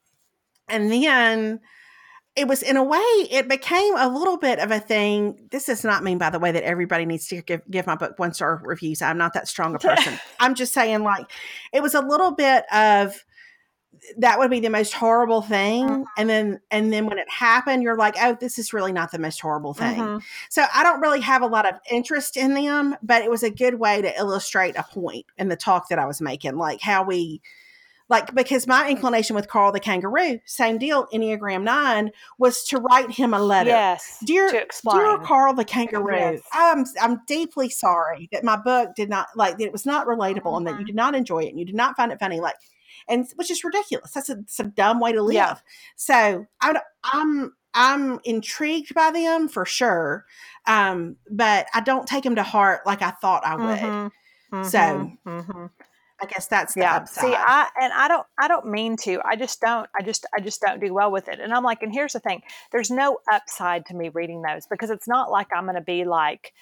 then it was, in a way, it became a little bit of a thing. This does not mean, by the way, that everybody needs to give my book 1-star reviews. I'm not that strong a person. I'm just saying, like, it was a little bit of, that would be the most horrible thing. And then when it happened, you're like, oh, this is really not the most horrible thing. So I don't really have a lot of interest in them, but it was a good way to illustrate a point in the talk that I was making, like how we, like, because my inclination with Carl the Kangaroo, same deal, Enneagram 9, was to write him a letter. Yes. Dear Carl the Kangaroo, I'm deeply sorry that my book did not, like, that it was not relatable and that you did not enjoy it and you did not find it funny, like, and which is ridiculous. That's a dumb way to live. Yeah. So I'm intrigued by them for sure, but I don't take them to heart like I thought I would. So. I guess that's the upside. See, I don't mean to. I just don't do well with it. And I'm like, and here's the thing: there's no upside to me reading those, because it's not like I'm going to be like,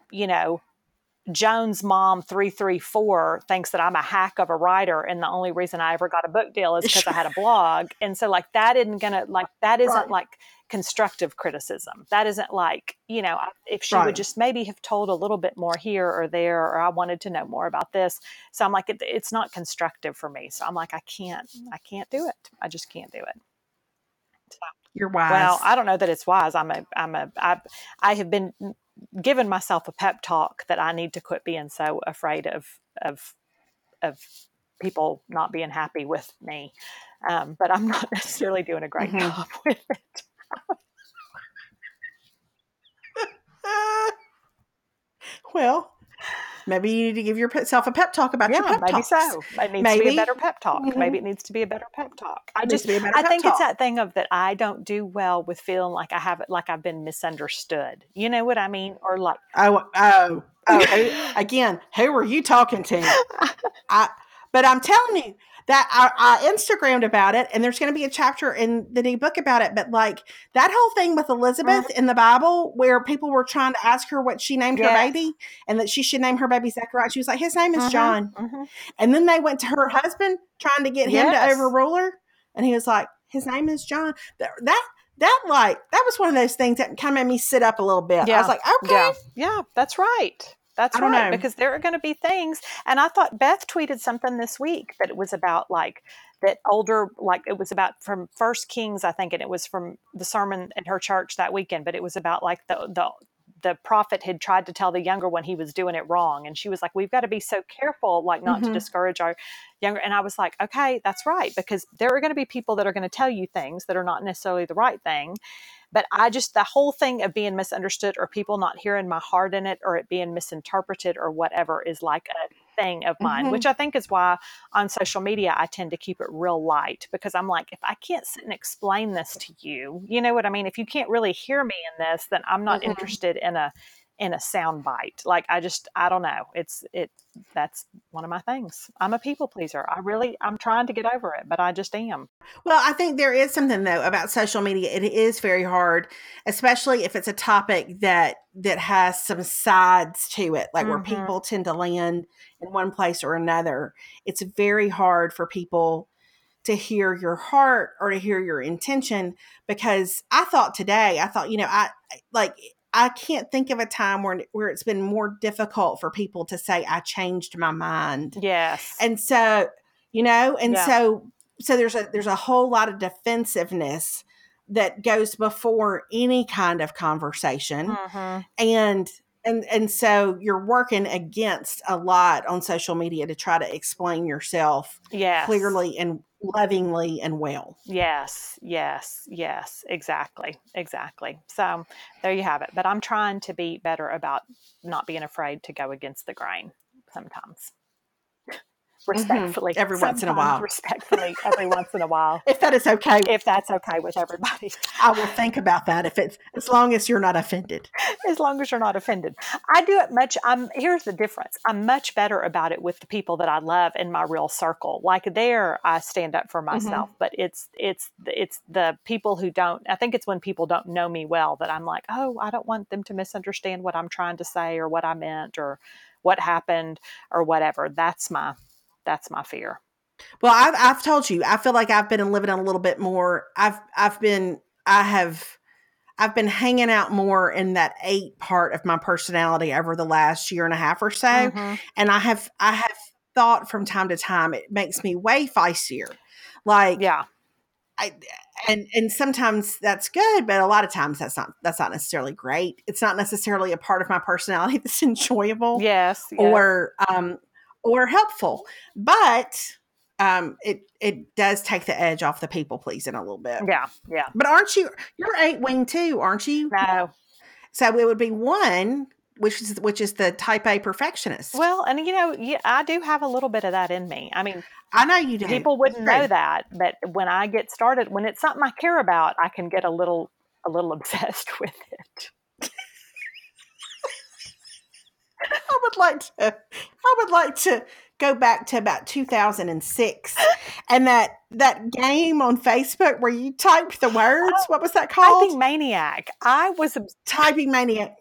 Joan's mom 334 thinks that I'm a hack of a writer, and the only reason I ever got a book deal is because I had a blog. And so like that isn't like constructive criticism. That isn't like, if she would just maybe have told a little bit more here or there, or I wanted to know more about this. So I'm like, it's not constructive for me. So I'm like, I can't do it. I just can't do it. So, you're wise. Well, I don't know that it's wise. I have been given myself a pep talk that I need to quit being so afraid of people not being happy with me. But I'm not necessarily doing a great job with it. Well, maybe you need to give yourself a pep talk about your pep talks. Maybe so. It needs to be a better pep talk. Maybe it needs to be a better pep talk. I think it's that thing of that I don't do well with feeling like I have it, like I've been misunderstood. You know what I mean? Or like, again, who were you talking to? But I'm telling you that I Instagrammed about it, and there's going to be a chapter in the new book about it. But like that whole thing with Elizabeth in the Bible, where people were trying to ask her what she named her baby, and that she should name her baby Zechariah. She was like, his name is John. And then they went to her husband trying to get him to overrule her, and he was like, his name is John. That was one of those things that kind of made me sit up a little bit. I was like, okay, yeah, that's right. That's right, because there are going to be things. And I thought Beth tweeted something this week that it was about like that older, like it was about from First Kings, I think, and it was from the sermon at her church that weekend. But it was about like the prophet had tried to tell the younger one he was doing it wrong, and she was like, "We've got to be so careful, like not to discourage our younger." And I was like, "Okay, that's right," because there are going to be people that are going to tell you things that are not necessarily the right thing. But the whole thing of being misunderstood or people not hearing my heart in it or it being misinterpreted or whatever is like thing of mine, which I think is why on social media I tend to keep it real light, because I'm like, if I can't sit and explain this to you, you know what I mean? If you can't really hear me in this, then I'm not interested in a sound bite. Like, I don't know. That's one of my things. I'm a people pleaser. I'm trying to get over it, but I just am. Well, I think there is something though about social media. It is very hard, especially if it's a topic that has some sides to it, like where people tend to land in one place or another. It's very hard for people to hear your heart or to hear your intention, because I thought, I can't think of a time where it's been more difficult for people to say, I changed my mind. Yes. And so, so there's a whole lot of defensiveness that goes before any kind of conversation. And so you're working against a lot on social media to try to explain yourself clearly and lovingly and well. Yes, exactly. So there you have it. But I'm trying to be better about not being afraid to go against the grain sometimes. Respectfully. Every once in a while. Respectfully, every once in a while. If that is okay. If that's okay with everybody. I will think about that as long as you're not offended. As long as you're not offended. I do it here's the difference. I'm much better about it with the people that I love in my real circle. Like, there, I stand up for myself, but it's the people who don't. I think it's when people don't know me well that I'm like, oh, I don't want them to misunderstand what I'm trying to say or what I meant or what happened or whatever. That's my fear. Well, I've told you, I feel like I've been living a little bit more. I've been hanging out more in that 8 part of my personality over the last year and a half or so. And I have thought from time to time, it makes me way feistier. Like, yeah. And sometimes that's good, but a lot of times that's not necessarily great. It's not necessarily a part of my personality that's enjoyable. Yes. Or helpful, but it does take the edge off the people pleasing a little bit. Yeah. But aren't you? You're 8-wing too, aren't you? No. So it would be 1, which is the type A perfectionist. Well, and I do have a little bit of that in me. I mean, I know you do. People wouldn't know that, but when I get started, when it's something I care about, I can get a little obsessed with it. I would like to go back to about 2006 and that game on Facebook where you typed the words. What was that called? Typing Maniac. I was Typing Maniac.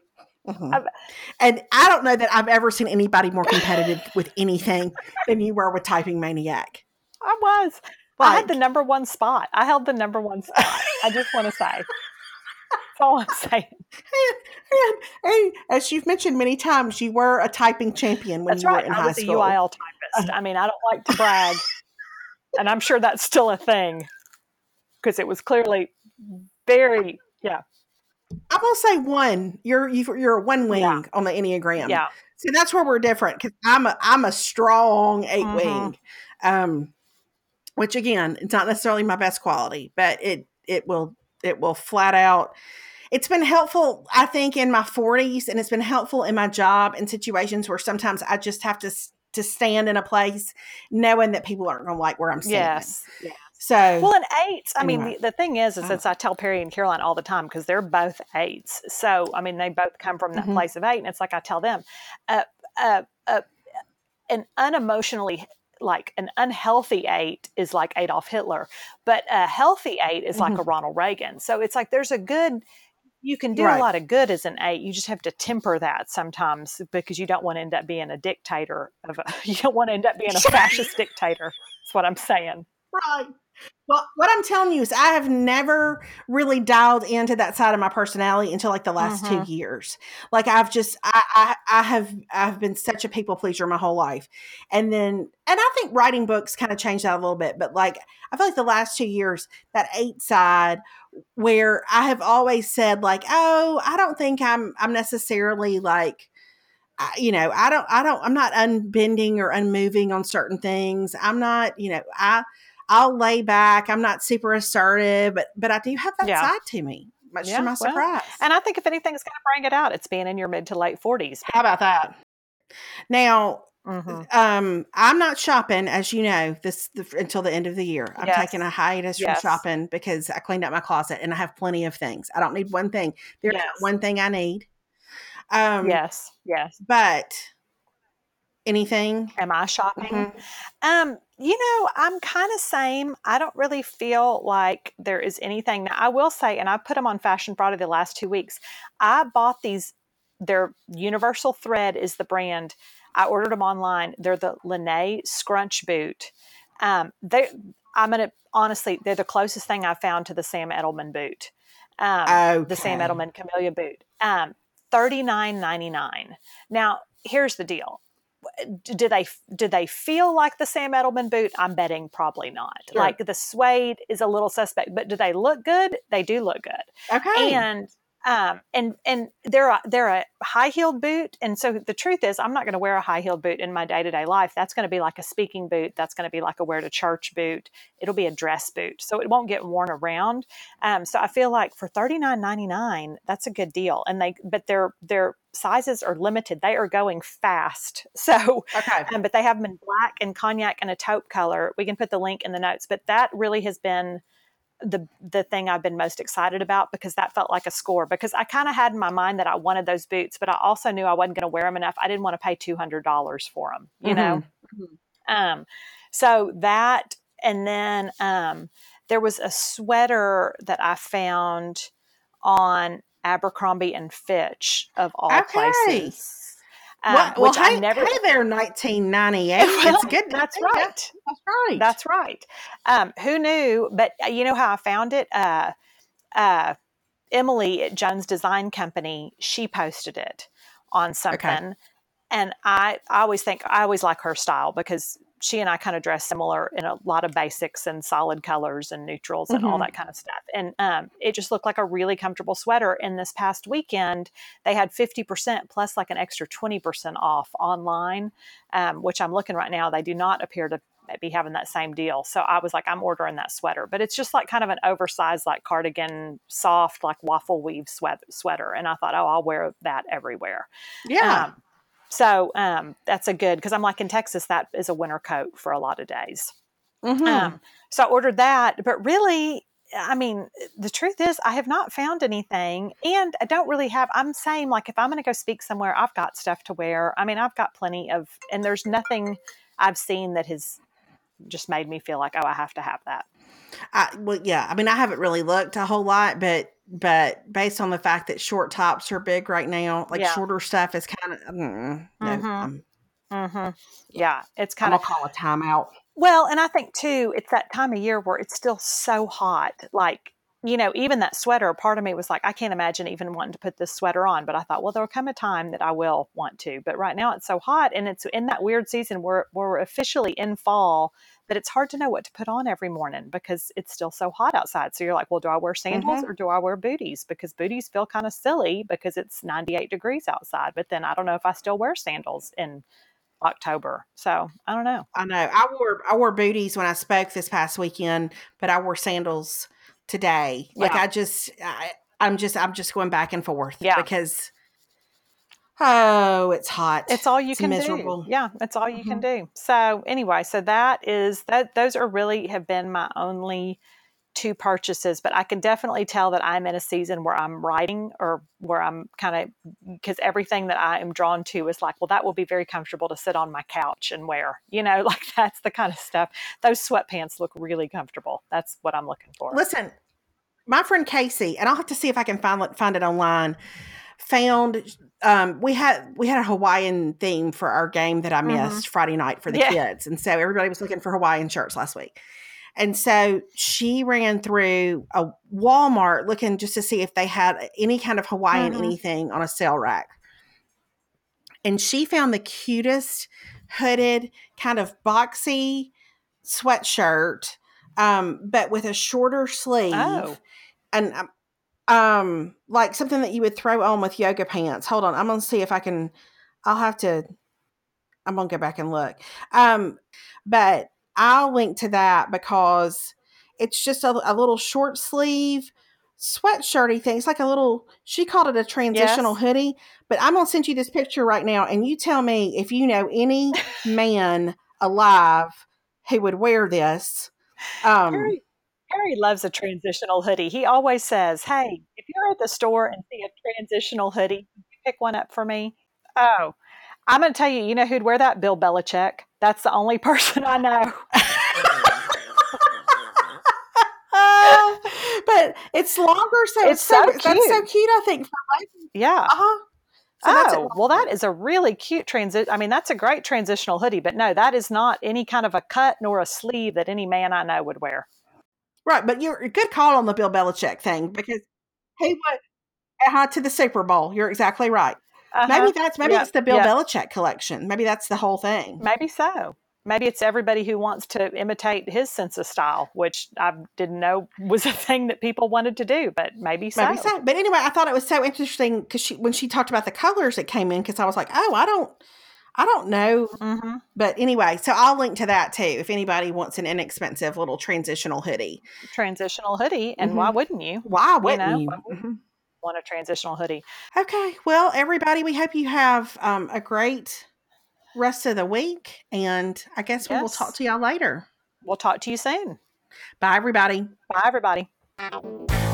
And I don't know that I've ever seen anybody more competitive with anything than you were with Typing Maniac. I was. I had the number 1 spot. I held the number 1 spot. I just want to say. That's all I'm saying. And as you've mentioned many times, you were a typing champion when you were in high school. I was a UIL typist. I mean, I don't like to brag, and I'm sure that's still a thing because it was clearly very, I'm gonna say 1. You're a 1-wing on the Enneagram. Yeah. So that's where we're different, because I'm a strong 8-wing, which again, it's not necessarily my best quality, but it will flat out. It's been helpful, I think, in my 40s, and it's been helpful in my job in situations where sometimes I just have to stand in a place knowing that people aren't going to like where I'm standing. Yes. So, well, and 8s, I mean, the thing is since I tell Perry and Caroline all the time, because they're both 8s. So, I mean, they both come from that place of 8. And it's like I tell them, an unemotionally, like an unhealthy 8 is like Adolf Hitler, but a healthy 8 is like a Ronald Reagan. So it's like you can do a lot of good as an 8. You just have to temper that sometimes, because you don't want to end up being a dictator you don't want to end up being a fascist dictator. That's what I'm saying. Right. Well, what I'm telling you is I have never really dialed into that side of my personality until like the last 2 years. Like I've been such a people pleaser my whole life. And I think writing books kind of changed that a little bit, but like, I feel like the last 2 years, that 8 side where I have always said like, oh, I don't think I'm necessarily like, I'm not unbending or unmoving on certain things. I'm not, I'll lay back. I'm not super assertive, but I do have that side to me, much to my surprise. And I think if anything's going to bring it out, it's being in your mid to late 40s. How about that? Now, I'm not shopping, as you know, until the end of the year. I'm taking a hiatus from shopping because I cleaned out my closet and I have plenty of things. I don't need one thing. There's not one thing I need. Yes. But anything? Am I shopping? I'm kind of same. I don't really feel like there is anything. Now, I will say, and I put them on Fashion Friday the last 2 weeks. I bought these. Their Universal Thread is the brand. I ordered them online. They're the Lene Scrunch Boot. Honestly, they're the closest thing I found to the Sam Edelman boot. The Sam Edelman Camellia boot. $39.99. Now, here's the deal. Do they feel like the Sam Edelman boot? I'm betting probably not. Sure. Like the suede is a little suspect, but do they look good? They do look good. Okay. And they're a high-heeled boot. And so the truth is, I'm not going to wear a high-heeled boot in my day-to-day life. That's going to be like a speaking boot. That's going to be like a wear to church boot. It'll be a dress boot. So it won't get worn around. So I feel like for $39.99, that's a good deal. But their sizes are limited. They are going fast. So, okay. But they have them in black and cognac and a taupe color. We can put the link in the notes, but that really has been the thing I've been most excited about, because that felt like a score, because I kind of had in my mind that I wanted those boots, but I also knew I wasn't going to wear them enough. I didn't want to pay $200 for them, you know? So that, and then, there was a sweater that I found on Abercrombie and Fitch of all places. Hey there, 1998. It's good. That's right. That's right. Who knew? But you know how I found it? Emily at Jones Design Company, she posted it on something. Okay. And I always like her style, because she and I kind of dress similar in a lot of basics and solid colors and neutrals and all that kind of stuff. And it just looked like a really comfortable sweater. And this past weekend, they had 50% plus like an extra 20% off online, which I'm looking right now. They do not appear to be having that same deal. So I was like, I'm ordering that sweater. But it's just like kind of an oversized, like cardigan, soft, like waffle weave sweater. And I thought, I'll wear that everywhere. Yeah. So that's a good, because I'm like, in Texas, that is a winter coat for a lot of days. So I ordered that, but really, I mean, the truth is I have not found anything, and I don't really have, I'm saying, like, if I'm going to go speak somewhere, I've got stuff to wear. I mean, I've got plenty of, and there's nothing I've seen that has just made me feel like, I have to have that. Well, yeah. I mean, I haven't really looked a whole lot, but based on the fact that short tops are big right now, like shorter stuff is kind of, yeah, it's kind of, I'm gonna call a timeout. Well, and I think too, it's that time of year where it's still so hot. Like, you know, even that sweater, part of me was like, I can't imagine even wanting to put this sweater on. But I thought, well, there'll come a time that I will want to. But right now it's so hot, and it's in that weird season where we're officially in fall, that it's hard to know what to put on every morning because it's still so hot outside. So you're like, well, do I wear sandals or do I wear booties? Because booties feel kind of silly because it's 98 degrees outside. But then I don't know if I still wear sandals in October. So I don't know. I know. I wore booties when I spoke this past weekend, but I wore sandals today. Like I'm just going back and forth because it's hot. It's all you can do. Yeah, it's all you can do. So anyway, so those are really have been my only 2 purchases, but I can definitely tell that I'm in a season where I'm writing, or where I'm kind of, because everything that I am drawn to is like, well, that will be very comfortable to sit on my couch and wear, you know, like that's the kind of stuff. Those sweatpants look really comfortable. That's what I'm looking for. Listen, my friend Casey, and I'll have to see if I can find it online, found, we had a Hawaiian theme for our game that I missed Friday night for the kids. And so everybody was looking for Hawaiian shirts last week. And so she ran through a Walmart looking just to see if they had any kind of Hawaiian anything on a sale rack. And she found the cutest hooded kind of boxy sweatshirt, but with a shorter sleeve. Oh. And like something that you would throw on with yoga pants. Hold on. I'm going to see if I can, I'm going to go back and look. But I'll link to that because it's just a little short sleeve sweatshirty thing. It's like a little, she called it a transitional hoodie, but I'm going to send you this picture right now. And you tell me if you know any man alive who would wear this. Harry loves a transitional hoodie. He always says, "Hey, if you're at the store and see a transitional hoodie, can you pick one up for me?" Oh, I'm going to tell you, you know who'd wear that? Bill Belichick. That's the only person I know. But it's longer, so It's so that's so cute. I think. Yeah. So well, that is a really cute transition. I mean, that's a great transitional hoodie, but no, that is not any kind of a cut nor a sleeve that any man I know would wear. Right, but you're a good call on the Bill Belichick thing because he went to the Super Bowl. You're exactly right. Maybe it's the Bill Belichick collection. Maybe that's the whole thing. Maybe so. Maybe it's everybody who wants to imitate his sense of style, which I didn't know was a thing that people wanted to do, but maybe so. Maybe so. But anyway, I thought it was so interesting because when she talked about the colors that came in, because I was like, oh, I don't know. Mm-hmm. But anyway, so I'll link to that too if anybody wants an inexpensive little transitional hoodie. And why wouldn't you? Why wouldn't you? Want a transitional hoodie. Okay. Well, everybody, we hope you have a great rest of the week. And I guess we will talk to y'all later. We'll talk to you soon. Bye, everybody. Bye, everybody.